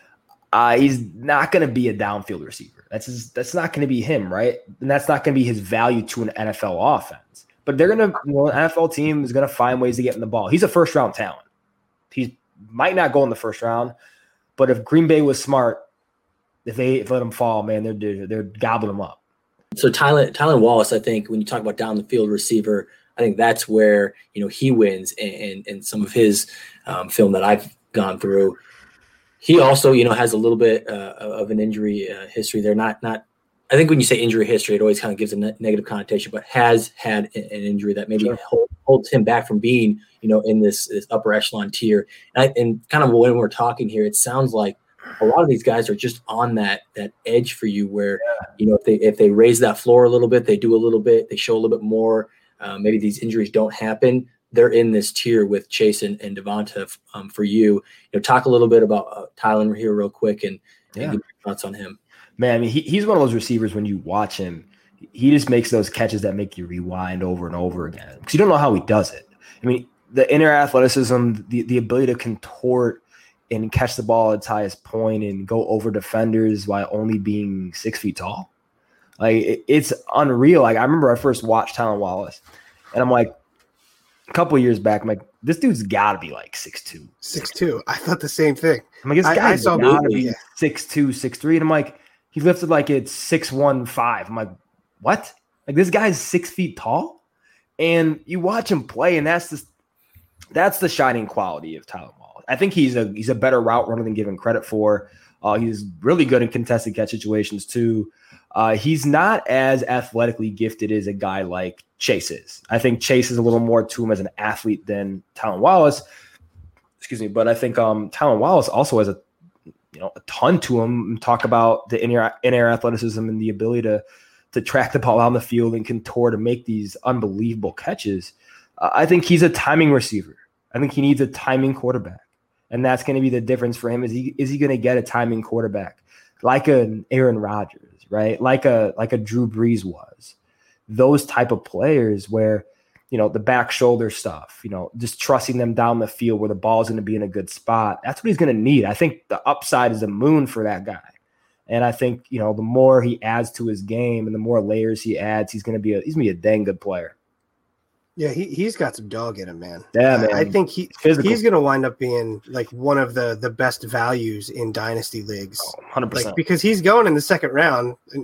He's not going to be a downfield receiver. That's not going to be him, right? And that's not going to be his value to an NFL offense. But they're going to, an NFL team is going to find ways to get in the ball. He's a first-round talent. He might not go in the first round, but if Green Bay was smart, if they let him fall, man, they're gobbling him up. So Tylan Wallace, I think when you talk about down the field receiver, I think that's where he wins. And some of his film that I've gone through, he also has a little bit of an injury history. They're not. I think when you say injury history, it always kind of gives a negative connotation, but has had an injury that maybe holds him back from being in this upper echelon tier. And kind of when we're talking here, it sounds like a lot of these guys are just on that edge for you where, if they raise that floor a little bit, they do a little bit, they show a little bit more, maybe these injuries don't happen. They're in this tier with Chase and Devonta for you. Talk a little bit about Tylan here real quick and give your thoughts on him. Man, I mean, he's one of those receivers when you watch him, he just makes those catches that make you rewind over and over again because you don't know how he does it. I mean, the inner athleticism, the ability to contort and catch the ball at its highest point and go over defenders while only being 6 feet tall. Like, it's unreal. Like, I remember I first watched Tylan Wallace, and I'm like, a couple of years back, I'm like, this dude's got to be like 6'2". 6'2". I thought the same thing. I'm like, this guy's got to be 6'2", 6'3". And I'm like, he lifted like it's 6'1", I'm like, what? Like, this guy's 6 feet tall? And you watch him play, and that's the shining quality of Tylan Wallace. I think he's a better route runner than given credit for. He's really good in contested catch situations too. He's not as athletically gifted as a guy like Chase is. I think Chase is a little more to him as an athlete than Tylan Wallace. Excuse me, but I think Tylan Wallace also has a ton to him. Talk about the inner athleticism and the ability to track the ball on the field and contort to make these unbelievable catches. I think he's a timing receiver. I think he needs a timing quarterback. And that's going to be the difference for him. Is he going to get a timing quarterback like an Aaron Rodgers, right? Like a Drew Brees was. Those type of players where, the back shoulder stuff, just trusting them down the field where the ball is going to be in a good spot. That's what he's going to need. I think the upside is the moon for that guy. And I think, the more he adds to his game and the more layers he adds, he's going to be a dang good player. Yeah, he's got some dog in him, man. Yeah, man. I think he's going to wind up being like one of the best values in dynasty leagues. 100%. Like, because he's going in the second round, and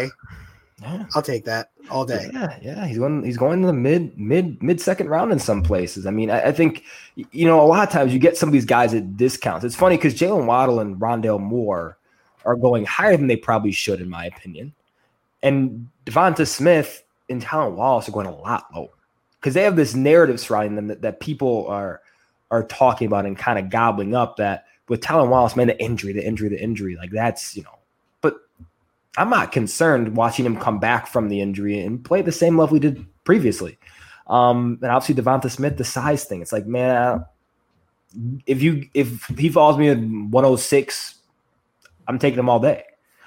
I'll take that all day. Yeah. He's going in the mid second round in some places. I mean, I think a lot of times you get some of these guys at discounts. It's funny because Jalen Waddle and Rondale Moore are going higher than they probably should, in my opinion, and Devonta Smith and Tylan Wallace are going a lot lower. Because they have this narrative surrounding them that people are talking about and kind of gobbling up that with Tylan Wallace, man, the injury, like that's, but I'm not concerned watching him come back from the injury and play the same level he did previously. And obviously Devonta Smith, the size thing, it's like, man, if he follows me at 106, I'm taking him all day.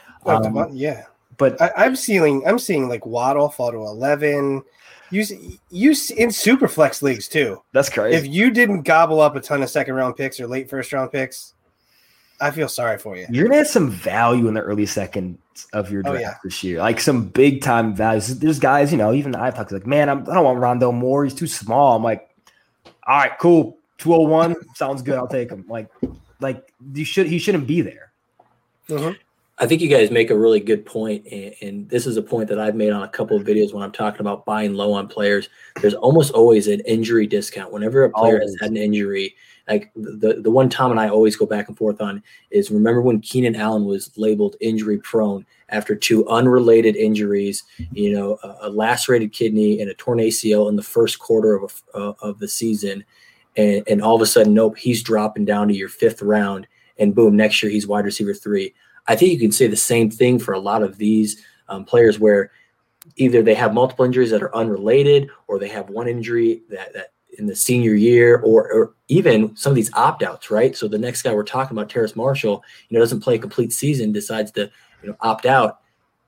But I'm seeing like Waddle fall to 11. You in super flex leagues too. That's crazy. If you didn't gobble up a ton of second round picks or late first round picks, I feel sorry for you. You're gonna have some value in the early seconds of your draft this year, like some big time values. There's guys, even I've talked like, man, I don't want Rondale Moore. He's too small. I'm like, all right, cool, 201 sounds good. I'll take him. Like he shouldn't be there. Mm-hmm. I think you guys make a really good point, and this is a point that I've made on a couple of videos when I'm talking about buying low on players. There's almost always an injury discount. Whenever a player has had an injury, like the one Tom and I always go back and forth on is, remember when Keenan Allen was labeled injury prone after 2 unrelated injuries, a lacerated kidney and a torn ACL in the first quarter of the season, and all of a sudden, nope, he's dropping down to your 5th round, and boom, next year he's wide receiver 3. I think you can say the same thing for a lot of these players where either they have multiple injuries that are unrelated, or they have one injury that in the senior year, or even some of these opt-outs, right? So the next guy we're talking about, Terrace Marshall, doesn't play a complete season, decides to opt out.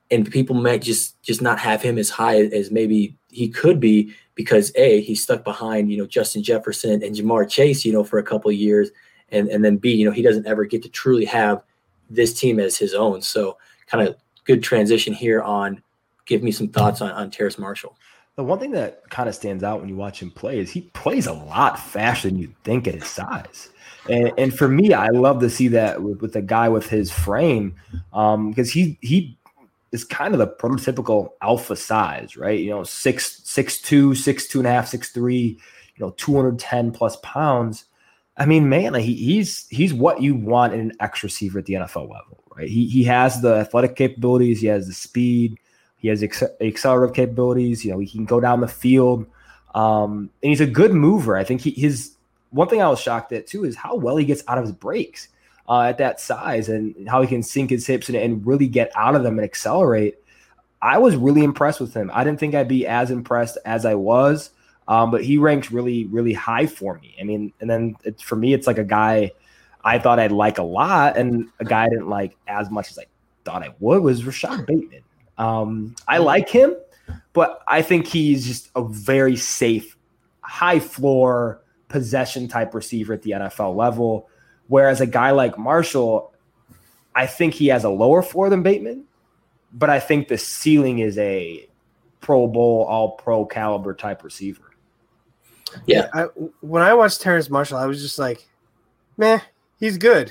and people might just not have him as high as maybe he could be because he's stuck behind, Justin Jefferson and Jamar Chase, for a couple of years. And then B, he doesn't ever get to truly have this team as his own. So kind of good transition here on give me some thoughts on Terrace Marshall. The one thing that kind of stands out when you watch him play is he plays a lot faster than you'd think at his size. And for me, I love to see that with a guy with his frame because he is kind of the prototypical alpha size, right? 6'2", 6'2.5", 6'3", 210 plus pounds. I mean, man, he's what you want in an X receiver at the NFL level, right? He has the athletic capabilities, he has the speed, he has accelerative capabilities. He can go down the field, and he's a good mover. I think his one thing I was shocked at too is how well he gets out of his breaks at that size and how he can sink his hips and really get out of them and accelerate. I was really impressed with him. I didn't think I'd be as impressed as I was. But he ranks really, really high for me. I mean, and then for me, it's like a guy I thought I'd like a lot, and a guy I didn't like as much as I thought I would was Rashad Bateman. I like him, but I think he's just a very safe, high floor possession type receiver at the NFL level. Whereas a guy like Marshall, I think he has a lower floor than Bateman, but I think the ceiling is a Pro Bowl, all pro caliber type receiver. Yeah. When I watched Terrace Marshall, I was just like, meh, he's good.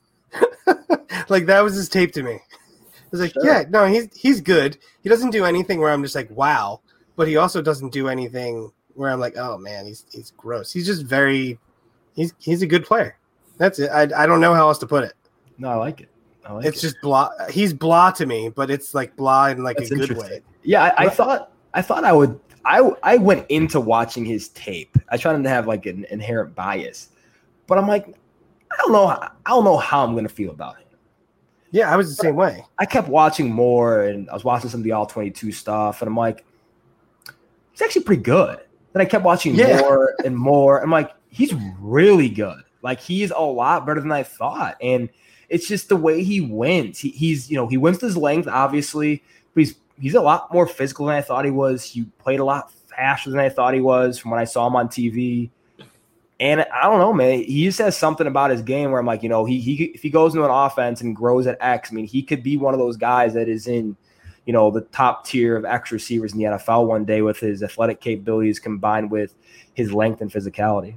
Like that was his tape to me. I was like, yeah, no, he's good. He doesn't do anything where I'm just like, wow, but he also doesn't do anything where I'm like, oh man, he's gross. He's just he's a good player. That's it. I don't know how else to put it. No, I like it. It's just blah. He's blah to me, but it's like blah in like That's a good way. Yeah, I thought I would. I went into watching his tape. I tried not to have like an inherent bias, but I'm like, I don't know how I'm going to feel about him. Yeah, I was the same way. I kept watching more, and I was watching some of the All-22 stuff, and I'm like, he's actually pretty good. Then I kept watching more and more. I'm like, he's really good. Like he's a lot better than I thought, and it's just the way he wins. He wins with his length, obviously, but he's a lot more physical than I thought he was. He played a lot faster than I thought he was from when I saw him on TV. And I don't know, man. He just has something about his game where I'm like, he if he goes into an offense and grows at X, I mean, he could be one of those guys that is in, the top tier of X receivers in the NFL one day with his athletic capabilities combined with his length and physicality.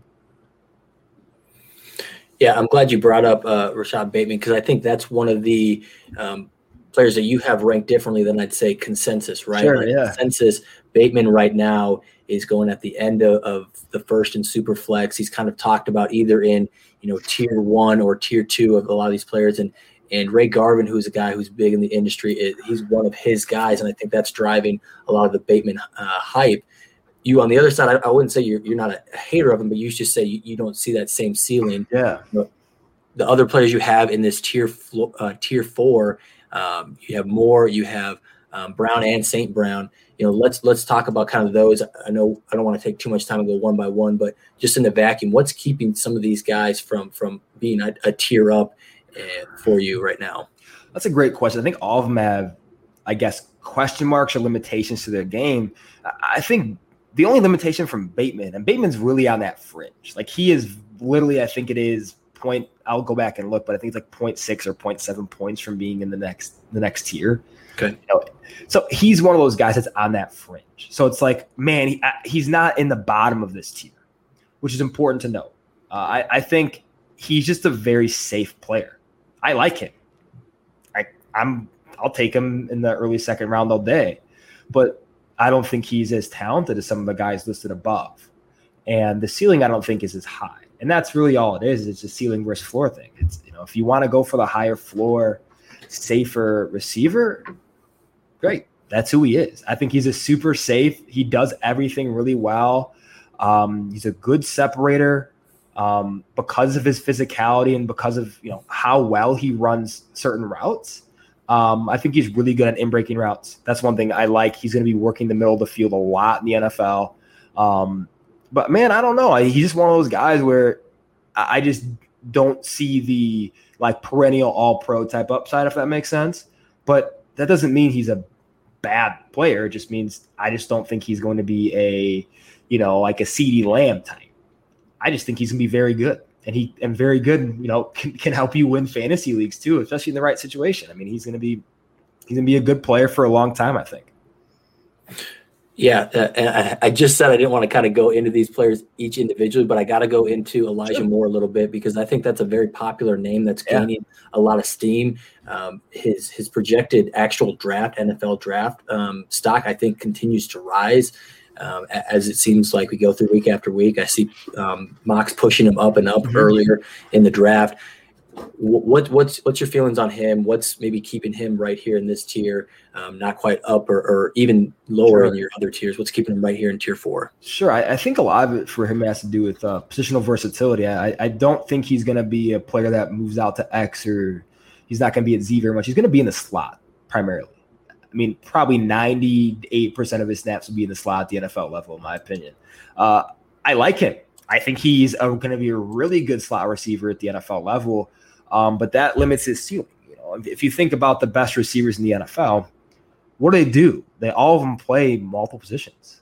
Yeah, I'm glad you brought up Rashad Bateman because I think that's one of the players that you have ranked differently than I'd say consensus, right? Sure, yeah. Consensus, Bateman right now is going at the end of the first in super flex. He's kind of talked about either in, tier 1 or tier 2 of a lot of these players. And Ray Garvin, who's a guy who's big in the industry, he's one of his guys. And I think that's driving a lot of the Bateman hype. You on the other side, I wouldn't say you're not a hater of him, but you just say you don't see that same ceiling. Yeah. The other players you have in this tier 4, you have Moore, you have Brown and St. Brown. Let's talk about kind of those. I know I don't want to take too much time and go one by one, but just in the vacuum, what's keeping some of these guys from being a tier up for you right now? That's a great question. I think all of them have, I guess, question marks or limitations to their game. I think the only limitation from Bateman, and Bateman's really on that fringe. Like he is literally, I think it is I'll go back and look, but I think it's like 0.6 or 0.7 points from being in the next tier. Okay. So he's one of those guys that's on that fringe. So it's like, man, he's not in the bottom of this tier, which is important to note. I think he's just a very safe player. I like him. I'll take him in the early second round all day, but I don't think he's as talented as some of the guys listed above. And the ceiling I don't think is as high. And that's really all it is. It's a ceiling versus floor thing. It's, if you want to go for the higher floor, safer receiver, great. That's who he is. I think he's a super safe. He does everything really well. He's a good separator because of his physicality and because of how well he runs certain routes. I think he's really good at in-breaking routes. That's one thing I like. He's going to be working the middle of the field a lot in the NFL. But, man, I don't know. He's just one of those guys where I just don't see the, perennial all-pro type upside, if that makes sense. But that doesn't mean he's a bad player. It just means I just don't think he's going to be a, like a CeeDee Lamb type. I just think he's going to be very good. And very good, can help you win fantasy leagues too, especially in the right situation. I mean, he's going to be a good player for a long time, I think. Yeah, and I just said I didn't want to kind of go into these players each individually, but I got to go into Elijah Moore a little bit because I think that's a very popular name that's gaining a lot of steam. His projected actual draft, NFL draft stock, I think, continues to rise. As it seems like we go through week after week. I see mocks pushing him up and up earlier in the draft. What's your feelings on him? What's maybe keeping him right here in this tier, not quite up or even lower in your other tiers? What's keeping him right here in tier 4? Sure. I think a lot of it for him has to do with positional versatility. I don't think he's going to be a player that moves out to X, or he's not going to be at Z very much. He's going to be in the slot primarily. I mean, probably 98% of his snaps will be in the slot at the NFL level, in my opinion. I like him. I think he's going to be a really good slot receiver at the NFL level, but that limits his ceiling. If you think about the best receivers in the NFL, what do? They all of them play multiple positions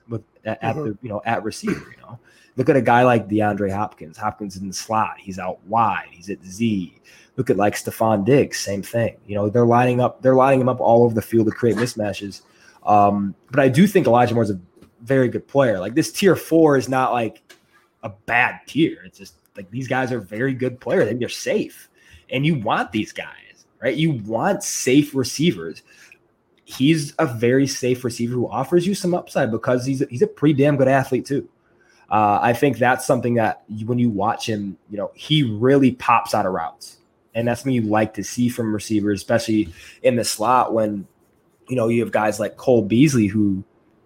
at receiver. Look at a guy like DeAndre Hopkins. Hopkins in the slot. He's out wide. He's at Z. Look at like Stephon Diggs, same thing. They're lining him up all over the field to create mismatches. But I do think Elijah Moore's a very good player. Like this tier 4 is not like a bad tier. It's just like these guys are very good players and they're safe. And you want these guys, right? You want safe receivers. He's a very safe receiver who offers you some upside because he's a pretty damn good athlete too. I think that's something that when you watch him, he really pops out of routes. And that's what you like to see from receivers, especially in the slot when, you have guys like Cole Beasley who,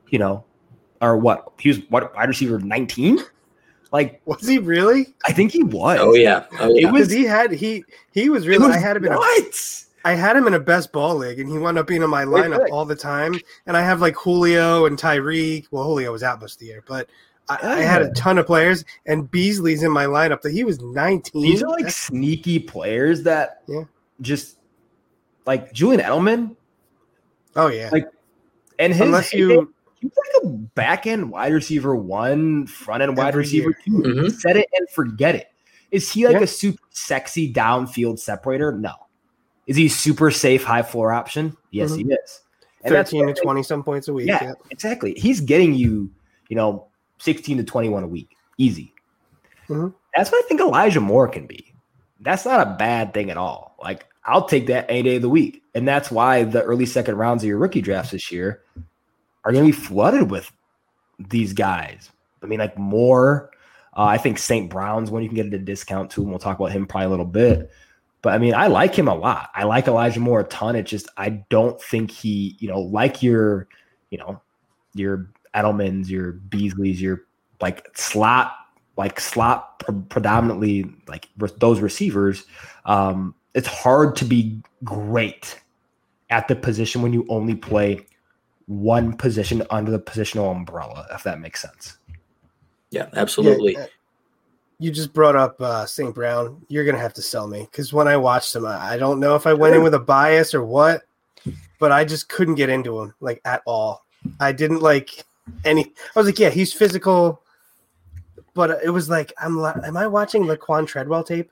are what? He was wide receiver 19? Like, was he really? I think he was. Oh yeah. It was. He was really. I had him in what? I had him in a best ball league, and he wound up being in my lineup all the time. And I have like Julio and Tyreek. Well, Julio was out most of the year, but I had a ton of players, and Beasley's in my lineup. That he was 19. These are like sneaky players that just like Julian Edelman. Oh yeah, like and his he's like a back end wide receiver 1, front end wide receiver 2. Set it and forget it. Is he like a super sexy downfield separator? No. Is he super safe high floor option? Yes, he is. And 13 to 20 some points a week. Yeah, exactly. He's getting you, 16 to 21 a week. Easy. That's what I think Elijah Moore can be. That's not a bad thing at all. Like, I'll take that any day of the week. And that's why the early second rounds of your rookie drafts this year are going to be flooded with these guys. I mean, like Moore. I think St. Brown's when you can get at a discount too, and we'll talk about him probably a little bit. But I mean, I like him a lot. I like Elijah Moore a ton. It's just I don't think he, like your Edelmans, your Beasleys, your slot predominantly like those receivers. It's hard to be great at the position when you only play one position under the positional umbrella, if that makes sense. Yeah, absolutely. Yeah, you just brought up St. Brown. You're going to have to sell me because when I watched him, I don't know if I went in with a bias or what, but I just couldn't get into him like at all. I didn't like any. I was like, yeah, he's physical, but it was like, am I watching Laquan Treadwell tape?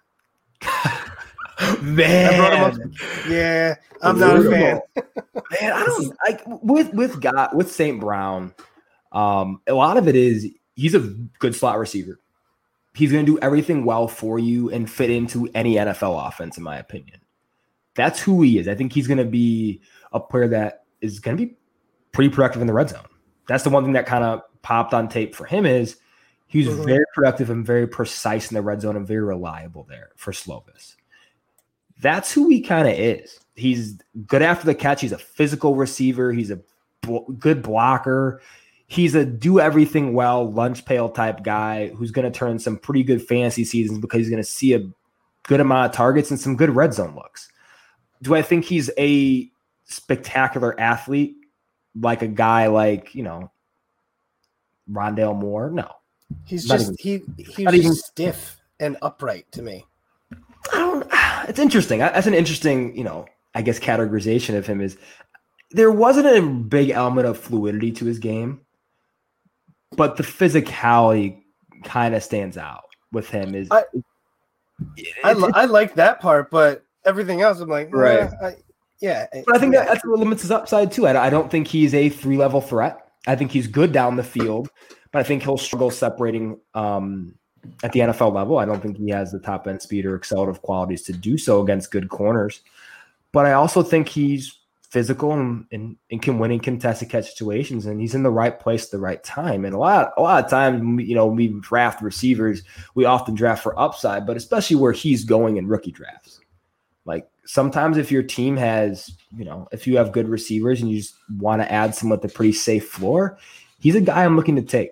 Man, I brought him up. Yeah, I'm not a fan. Man, I don't like with St. Brown. A lot of it is he's a good slot receiver. He's going to do everything well for you and fit into any NFL offense, in my opinion. That's who he is. I think he's going to be a player that is going to be pretty productive in the red zone. That's the one thing that kind of popped on tape for him is he's very productive and very precise in the red zone and very reliable there for Slovis. That's who he kind of is. He's good after the catch. He's a physical receiver. He's a good blocker. He's a do everything well, lunch pail type guy who's going to turn some pretty good fantasy seasons because he's going to see a good amount of targets and some good red zone looks. Do I think he's a spectacular athlete like a guy like, Rondale Moore? No. He's just even stiff and upright to me. It's interesting. That's an interesting, I guess categorization of him is there wasn't a big element of fluidity to his game, but the physicality kind of stands out with him. I like that part, but everything else, I'm like, right. But I think that's what limits his upside too. I don't think he's a 3-level threat. I think he's good down the field, but I think he'll struggle separating at the NFL level. I don't think he has the top end speed or accelerative qualities to do so against good corners. But I also think he's physical and can win in contested catch situations, and he's in the right place at the right time. And a lot of times, we draft receivers, we often draft for upside, but especially where he's going in rookie drafts. Like sometimes if your team has, if you have good receivers and you just want to add someone with a pretty safe floor, he's a guy I'm looking to take.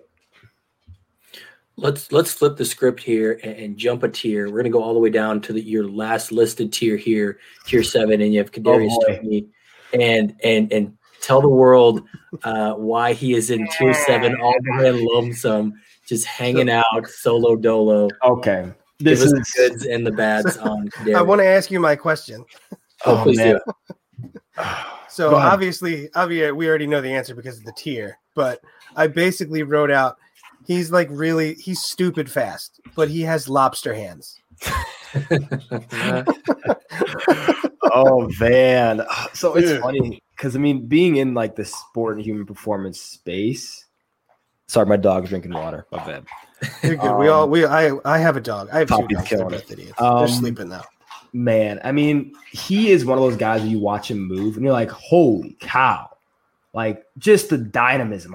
Let's flip the script here and jump a tier. We're going to go all the way down to your last listed tier here, tier 7, and you have Kadarius Toney, and tell the world why he is in tier 7, all the way lonesome, just hanging out solo dolo. Okay, this is the goods and the bads on Kadarius. I want to ask you my question. Please do. So obviously, we already know the answer because of the tier, but I basically wrote out. He's he's stupid fast, but he has lobster hands. Oh man. So it's funny because being in like the sport and human performance space. Sorry, my dog's drinking water. My bad. You're good. I have a dog. I have 2 dogs. Killing it. They're sleeping now. Man, he is one of those guys where you watch him move and you're like, holy cow. Like just the dynamism,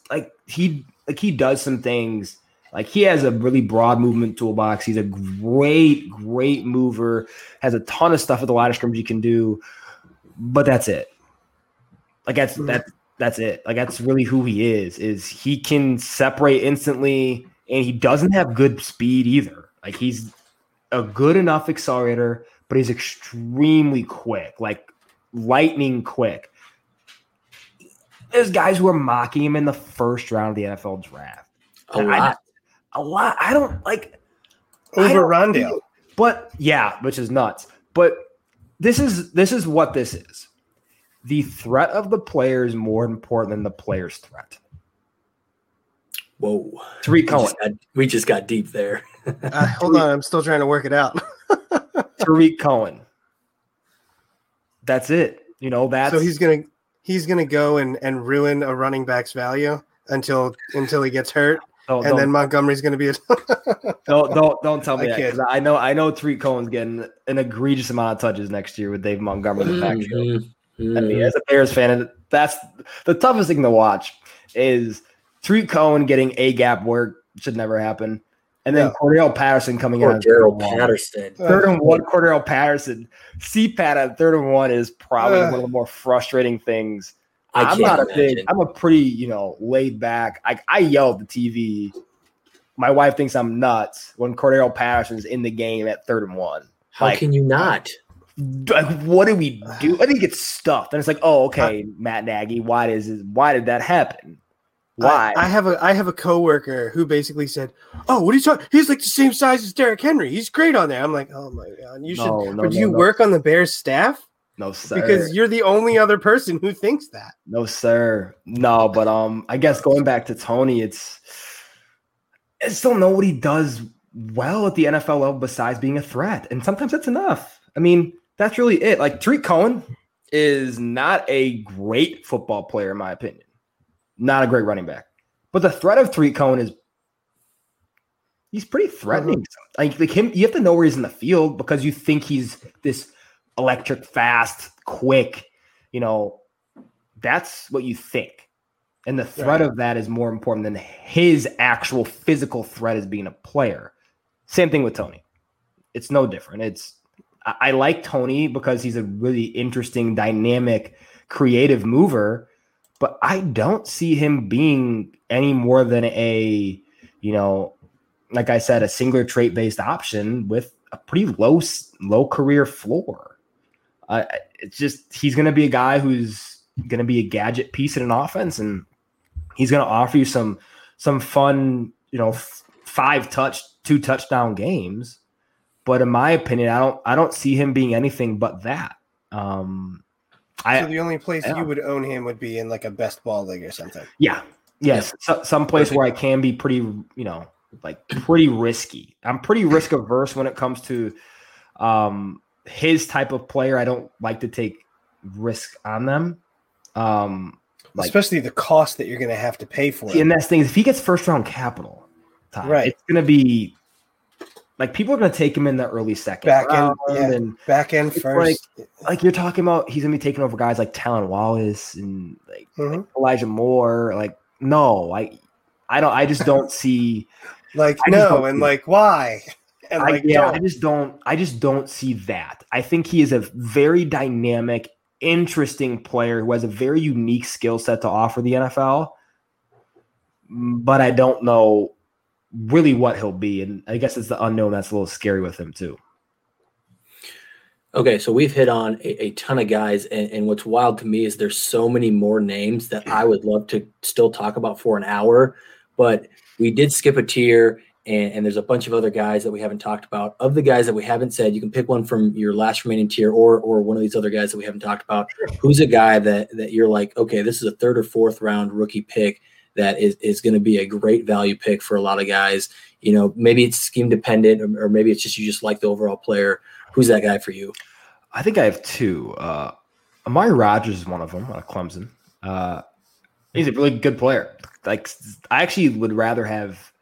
he does some things. Like he has a really broad movement toolbox. He's a great mover, has a ton of stuff at the line of scrimmage he can do, but that's it. Like that's it. Like that's really who he is he can separate instantly, and he doesn't have good speed either. Like he's a good enough accelerator, but he's extremely quick, like lightning quick. There's guys who are mocking him in the first round of the NFL draft. A lot. I don't like over Rondale, but yeah, which is nuts. But this is what this is. The threat of the player is more important than the player's threat. Whoa, Tariq Cohen. We just got deep there. Hold on, I'm still trying to work it out. Tariq Cohen. That's it. That's so he's gonna go and ruin a running back's value until he gets hurt, and then Montgomery's gonna be a don't tell me that, because I know Tariq Cohen's getting an egregious amount of touches next year with Dave Montgomery in the backfield. As a Bears fan, that's the toughest thing to watch is Tariq Cohen getting A gap work. Should never happen. And then Cordell Patterson coming out. Cordell Patterson. 3rd and 1, Cordell Patterson. CPAT at 3rd and 1 is probably one of the more frustrating things. I'm a pretty, laid back. I yell at the TV. My wife thinks I'm nuts when Cordell Patterson's in the game at 3rd and 1. How can you not? Like, what do we do? I think it's stuffed. And it's like, oh, okay, Matt Nagy, why did that happen? Why? I have a coworker who basically said, "Oh, what are you talking? He's like the same size as Derrick Henry. He's great on there." I'm like, "Oh my god, you should." But do you work on the Bears staff? No, sir. Because you're the only other person who thinks that. No, sir. No, but I guess going back to Toney, I just don't know what he does well at the NFL level besides being a threat, and sometimes that's enough. That's really it. Like Tariq Cohen is not a great football player, in my opinion. Not a great running back. But the threat of Tariq Cohen he's pretty threatening. Like him, you have to know where he's in the field because you think he's this electric, fast, quick. That's what you think. And the threat of that is more important than his actual physical threat as being a player. Same thing with Toney. It's no different. I like Toney because he's a really interesting, dynamic, creative mover. But I don't see him being any more than a, like I said, a singular trait-based option with a pretty low career floor. It's just he's going to be a guy who's going to be a gadget piece in an offense, and he's going to offer you some fun, 2 touchdown games. But in my opinion, I don't see him being anything but that. So the only place you would own him would be in like a best ball league or something. Yeah. Yes. So, some place where I can be pretty, pretty risky. I'm pretty risk averse when it comes to his type of player. I don't like to take risk on them. Especially the cost that you're going to have to pay for it. And that's the thing. If he gets first round capital, right, it's going to be like people are going to take him in the early second back end first. Like you're talking about, he's going to be taking over guys like Talon Wallace and like Elijah Moore. Like, no, I just don't see why? And I just don't see that. I think he is a very dynamic, interesting player who has a very unique skill set to offer the NFL, but I don't know really what he'll be. And I guess it's the unknown that's a little scary with him too. Okay, so we've hit on a ton of guys, and what's wild to me is there's so many more names that I would love to still talk about for an hour, but we did skip a tier, and there's a bunch of other guys that we haven't talked about. Of the guys that we haven't said, you can pick one from your last remaining tier or one of these other guys that we haven't talked about. Who's a guy that you're like, okay, this is a third or fourth round rookie pick that is going to be a great value pick for a lot of guys. Maybe it's scheme dependent, or maybe it's just you just like the overall player. Who's that guy for you? I think I have two. Amari Rodgers is one of them, Clemson. He's a really good player. Like, I actually would rather have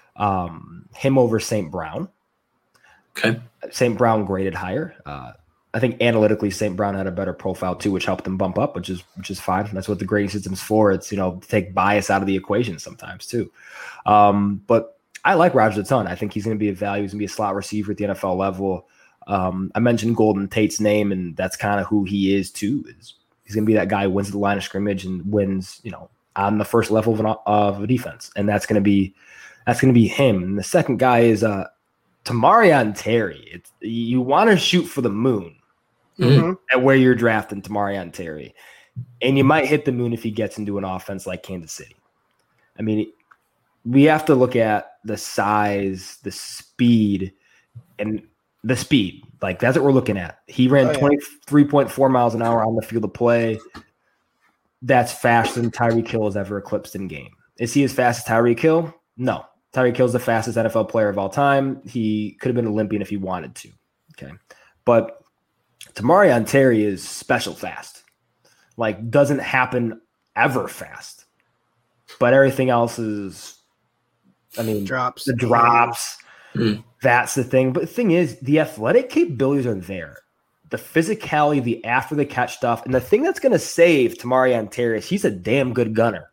him over St. Brown. Okay. St. Brown graded higher. I think analytically St. Brown had a better profile too, which helped him bump up, which is fine. That's what the grading system's for. It's, to take bias out of the equation sometimes too. But I like Rodgers a ton. I think he's going to be a value. He's going to be a slot receiver at the NFL level. I mentioned Golden Tate's name, and that's kind of who he is too. He's going to be that guy who wins the line of scrimmage and wins, on the first level of a defense, and that's going to be him. And the second guy is Tamorrion Terry. You want to shoot for the moon at where you're drafting Tamorrion Terry, and you might hit the moon if he gets into an offense like Kansas City. I mean, we have to look at the size, the speed, and the speed. Like, that's what we're looking at. He ran 23.4 miles an hour on the field of play. That's faster than Tyreek Hill has ever eclipsed in game. Is he as fast as Tyreek Hill? No. Tyreek Hill's the fastest NFL player of all time. He could have been Olympian if he wanted to. Okay. But Tamorrion Terry is special fast. Like, doesn't happen ever fast. But everything else is, drops. The drops. That's the thing. But the thing is, the athletic capabilities are there. The physicality, the after the catch stuff, and the thing that's going to save Tamorrion Terry is he's a damn good gunner.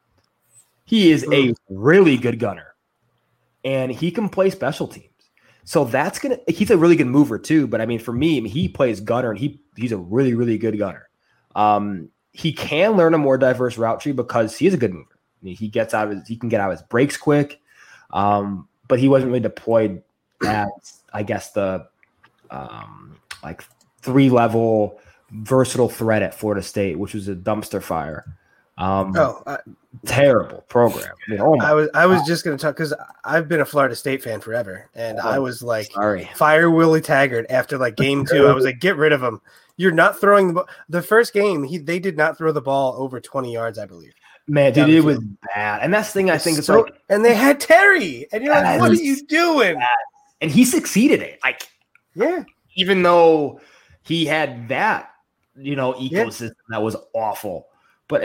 He is a really good gunner, and he can play special teams. So he's a really good mover too. But for me, he plays gunner, and he's a really, really good gunner. He can learn a more diverse route tree because he is a good mover. He can get out of his breaks quick. But he wasn't really deployed as, I guess, the 3-level versatile threat at Florida State, which was a dumpster fire. Terrible program. I was just going to talk because I've been a Florida State fan forever, and I was like, fire Willie Taggart after game 2. I was like, get rid of him. You're not throwing the ball. The first game, they did not throw the ball over 20 yards, I believe. Man, dude, it was bad. And that's the thing I think it's like. And they had Terry, and you're like, what are you doing? Bad. And he succeeded it. Even though he had that, ecosystem that was awful. But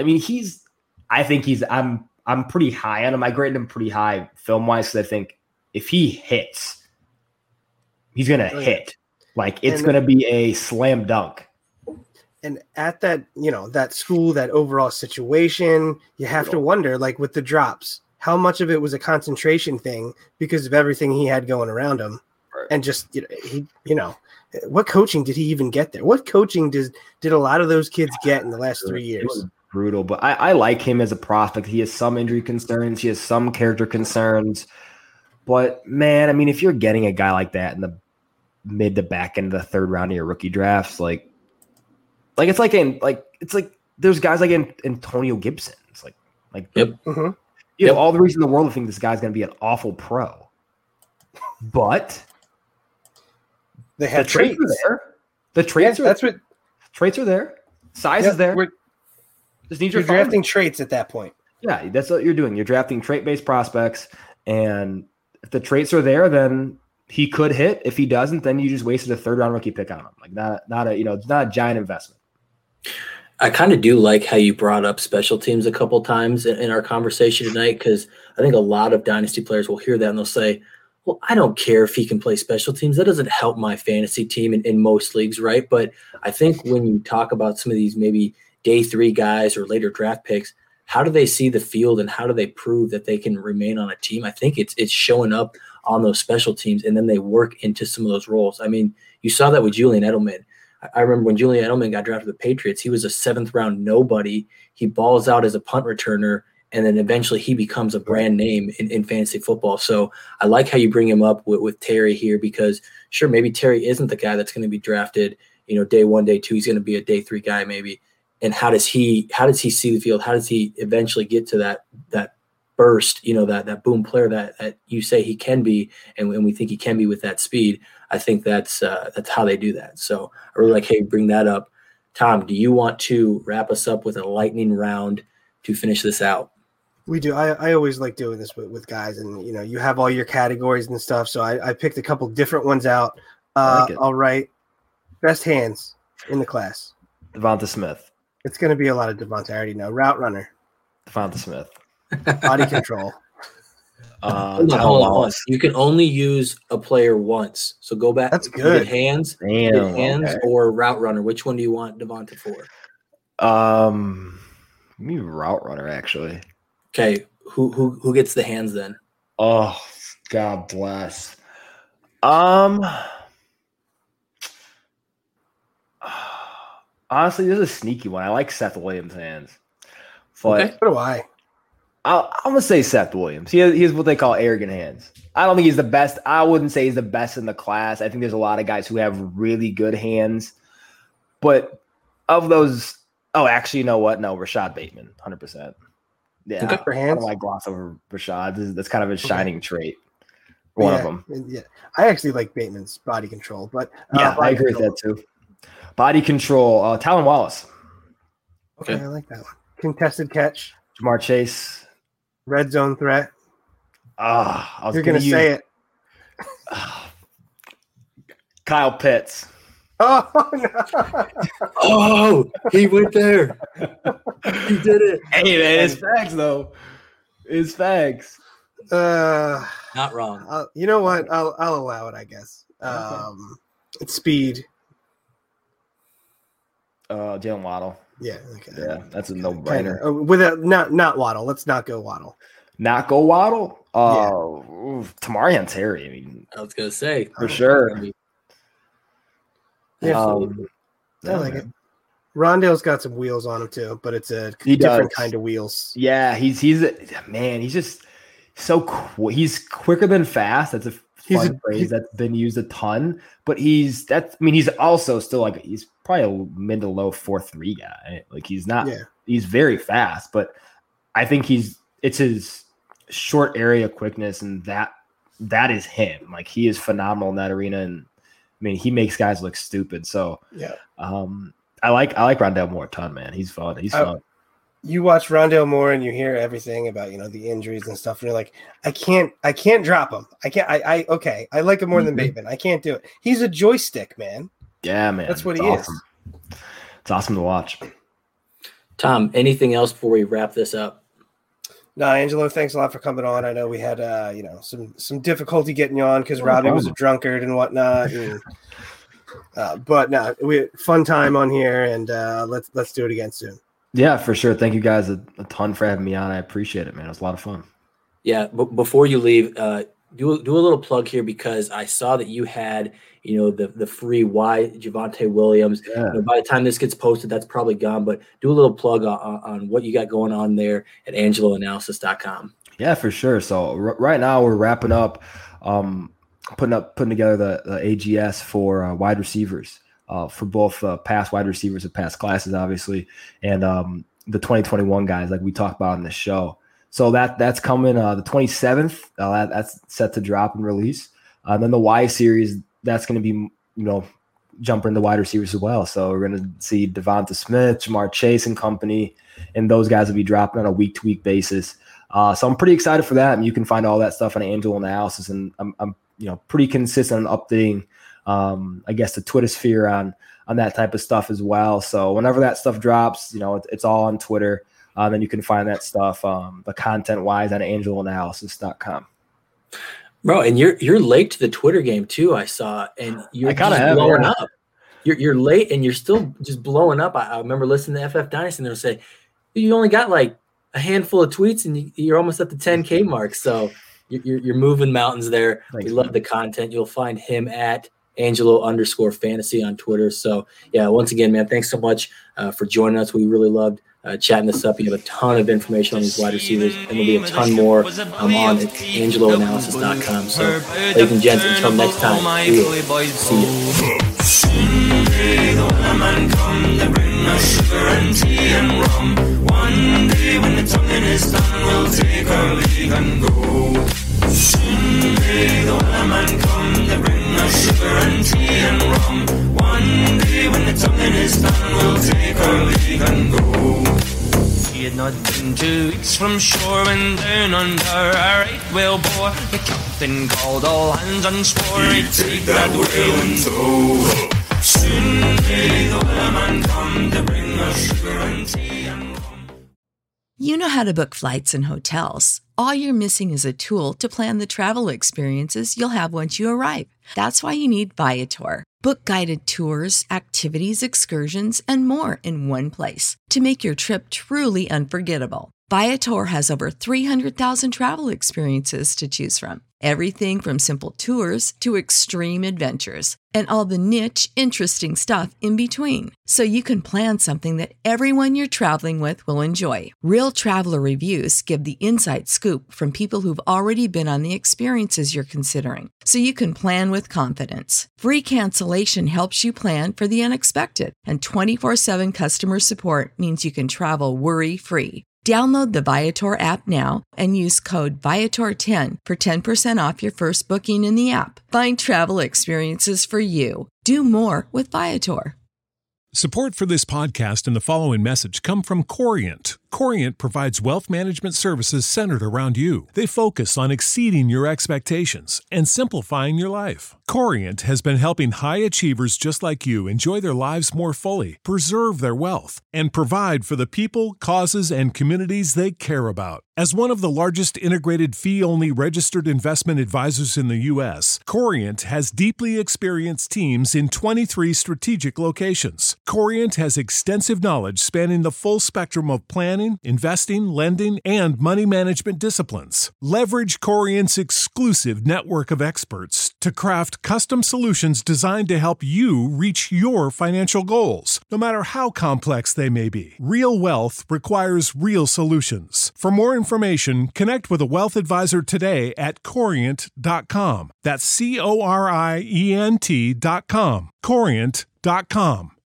I'm pretty high on him. I graded him pretty high film wise because I think if he hits, he's going to hit. It's going to be a slam dunk. And at that, that school, that overall situation, you have to wonder, with the drops, how much of it was a concentration thing because of everything he had going around him. Right. And just, what coaching did he even get there? What coaching did a lot of those kids get in the last 3 years? It was brutal, but I like him as a prospect. He has some injury concerns. He has some character concerns. But, man, if you're getting a guy like that in the mid to back end of the third round of your rookie drafts, it's like there's guys like Antonio Gibson. It's you have all the reason in the world to think this guy's going to be an awful pro, but they have traits are there. The traits are that's what traits are there. Size is there. Just need you're drafting traits at that point. Yeah, that's what you're doing. You're drafting trait-based prospects, and if the traits are there, then he could hit. If he doesn't, then you just wasted a third-round rookie pick on him. Like not a giant investment. I kind of do like how you brought up special teams a couple times in our conversation tonight, because I think a lot of dynasty players will hear that and they'll say, well, I don't care if he can play special teams. That doesn't help my fantasy team in most leagues, right? But I think when you talk about some of these maybe day 3 guys or later draft picks, how do they see the field and how do they prove that they can remain on a team? I think it's showing up on those special teams, and then they work into some of those roles. I mean, you saw that with Julian Edelman. I remember when Julian Edelman got drafted with the Patriots, he was a 7th-round nobody. He balls out as a punt returner, and then eventually he becomes a brand name in fantasy football. So I like how you bring him up with Terry here, because sure, maybe Terry isn't the guy that's going to be drafted, day 1, day 2. He's going to be a day 3 guy maybe. And how does he see the field? How does he eventually get to that burst, that boom player that you say he can be, and we think he can be with that speed? I think that's how they do that. So I really like, hey, bring that up. Tom, do you want to wrap us up with a lightning round to finish this out? We do. I always like doing this with guys, and you have all your categories and stuff. So I picked a couple different ones out. All right, best hands in the class. Devonta Smith. It's going to be a lot of Devonta. I already know. Route runner. Devonta Smith. Body control. Hold on. You can only use a player once. So go back. That's good. Hands or route runner. Which one do you want Devonta for? Maybe route runner, actually. Okay. Who gets the hands then? Oh, God bless. Honestly, this is a sneaky one. I like Seth Williams' hands. But okay. So do I. I'm going to say Seth Williams. He has what they call arrogant hands. I don't think he's the best. I wouldn't say he's the best in the class. I think there's a lot of guys who have really good hands. But of those – actually, you know what? No, Rashad Bateman, 100%. Yeah, okay. For hands? I don't like gloss over Rashad. That's kind of a shining trait. One of them. Yeah, I actually like Bateman's body control. But I agree with that too. Body control, Talon Wallace. Okay, I like that one. Contested catch. Jamar Chase. Red zone threat. You're going to say it. Kyle Pitts. Oh, no. Oh, he went there. He did it. Hey, man, it's facts, though. It's facts. Not wrong. You know what? I'll allow it, I guess. It's speed. Jalen Waddle. Yeah. Okay. Yeah, that's a no-brainer. Not Waddle. Let's not go Waddle. Not go Waddle? Tamarian Terry. I mean, I was gonna say for sure. Yeah, I like it. Rondale's got some wheels on him too, but it's a different kind of wheels. Yeah, he's just so he's quicker than fast. That's a fun phrase that's been used a ton. But he's also still like he's probably a mid to low 4.3 guy. Like he's not. Yeah. He's very fast, but I think it's his short area quickness, and that is him. Like he is phenomenal in that arena, and I mean he makes guys look stupid. So yeah, I like Rondale Moore a ton, man. He's fun. He's fun. You watch Rondale Moore and you hear everything about the injuries and stuff, and you're like, I can't drop him. I like him more than Bateman. I can't do it. He's a joystick, man. Yeah, man. That's what he is. It's awesome to watch. Tom, anything else before we wrap this up? No, Angelo, thanks a lot for coming on. I know we had some difficulty getting you on because Robbie was a drunkard and whatnot. And, but no, we had fun time on here, and let's do it again soon. Yeah, for sure. Thank you guys a ton for having me on. I appreciate it, man. It was a lot of fun. Yeah, but before you leave, do a little plug here, because I saw that you had the free Javonte Williams. Yeah. By the time this gets posted, that's probably gone. But do a little plug on what you got going on there at AngeloAnalysis.com. Yeah, for sure. So right now we're wrapping up, putting together the AGS for wide receivers. For both past wide receivers and past classes, obviously, and the 2021 guys like we talked about in the show. So that's coming the 27th. That's set to drop and release. And then the Y series, that's going to be jumping into wide receivers as well. So we're going to see Devonta Smith, Jamar Chase and company, and those guys will be dropping on a week-to-week basis. So I'm pretty excited for that. And you can find all that stuff on Angelo Analysis. And I'm pretty consistent on updating, I guess, the Twitter sphere on that type of stuff as well. So whenever that stuff drops, it's all on Twitter. Then you can find that stuff, the content-wise, on angeloanalysis.com. Bro, and you're late to the Twitter game too. I saw, and you're blowing up. You're late, and you're still just blowing up. I remember listening to FF Dynasty, and they'll say you only got like a handful of tweets, and you're almost at the 10K mark. So you're moving mountains there. Thanks, we love man. the content. You'll find him at Angelo_fantasy on Twitter. So yeah, once again, man, thanks so much for joining us. We really loved chatting this up. You have a ton of information on these wide receivers, and there'll be a ton more on angeloanalysis.com. So, ladies and gents, until next time, we'll see you. Someday the weatherman come to bring us sugar and tea and rum. One day when the tonguing is done, we'll take our leave and go. Someday the weatherman come to bring us sugar and tea and rum. One day when the tonguing is done, we'll take our leave and go. He had not been 2 weeks from shore when down under a right whale bore. The captain called all hands and swore he'd take that whale in tow. Soon may the weatherman come to bring us sugar and tea and rum. You know how to book flights and hotels. All you're missing is a tool to plan the travel experiences you'll have once you arrive. That's why you need Viator. Book guided tours, activities, excursions, and more in one place to make your trip truly unforgettable. Viator has over 300,000 travel experiences to choose from. Everything from simple tours to extreme adventures and all the niche, interesting stuff in between. So you can plan something that everyone you're traveling with will enjoy. Real traveler reviews give the inside scoop from people who've already been on the experiences you're considering. So you can plan with confidence. Free cancellation helps you plan for the unexpected. And 24/7 customer support means you can travel worry-free. Download the Viator app now and use code Viator10 for 10% off your first booking in the app. Find travel experiences for you. Do more with Viator. Support for this podcast and the following message come from Corient. Corient provides wealth management services centered around you. They focus on exceeding your expectations and simplifying your life. Corient has been helping high achievers just like you enjoy their lives more fully, preserve their wealth, and provide for the people, causes, and communities they care about. As one of the largest integrated fee-only registered investment advisors in the U.S., Corient has deeply experienced teams in 23 strategic locations. Corient has extensive knowledge spanning the full spectrum of planning, investing, lending, and money management disciplines. Leverage Corient's exclusive network of experts to craft custom solutions designed to help you reach your financial goals, no matter how complex they may be. Real wealth requires real solutions. For more information, connect with a wealth advisor today at Corient.com. That's Corient.com. Corient.com.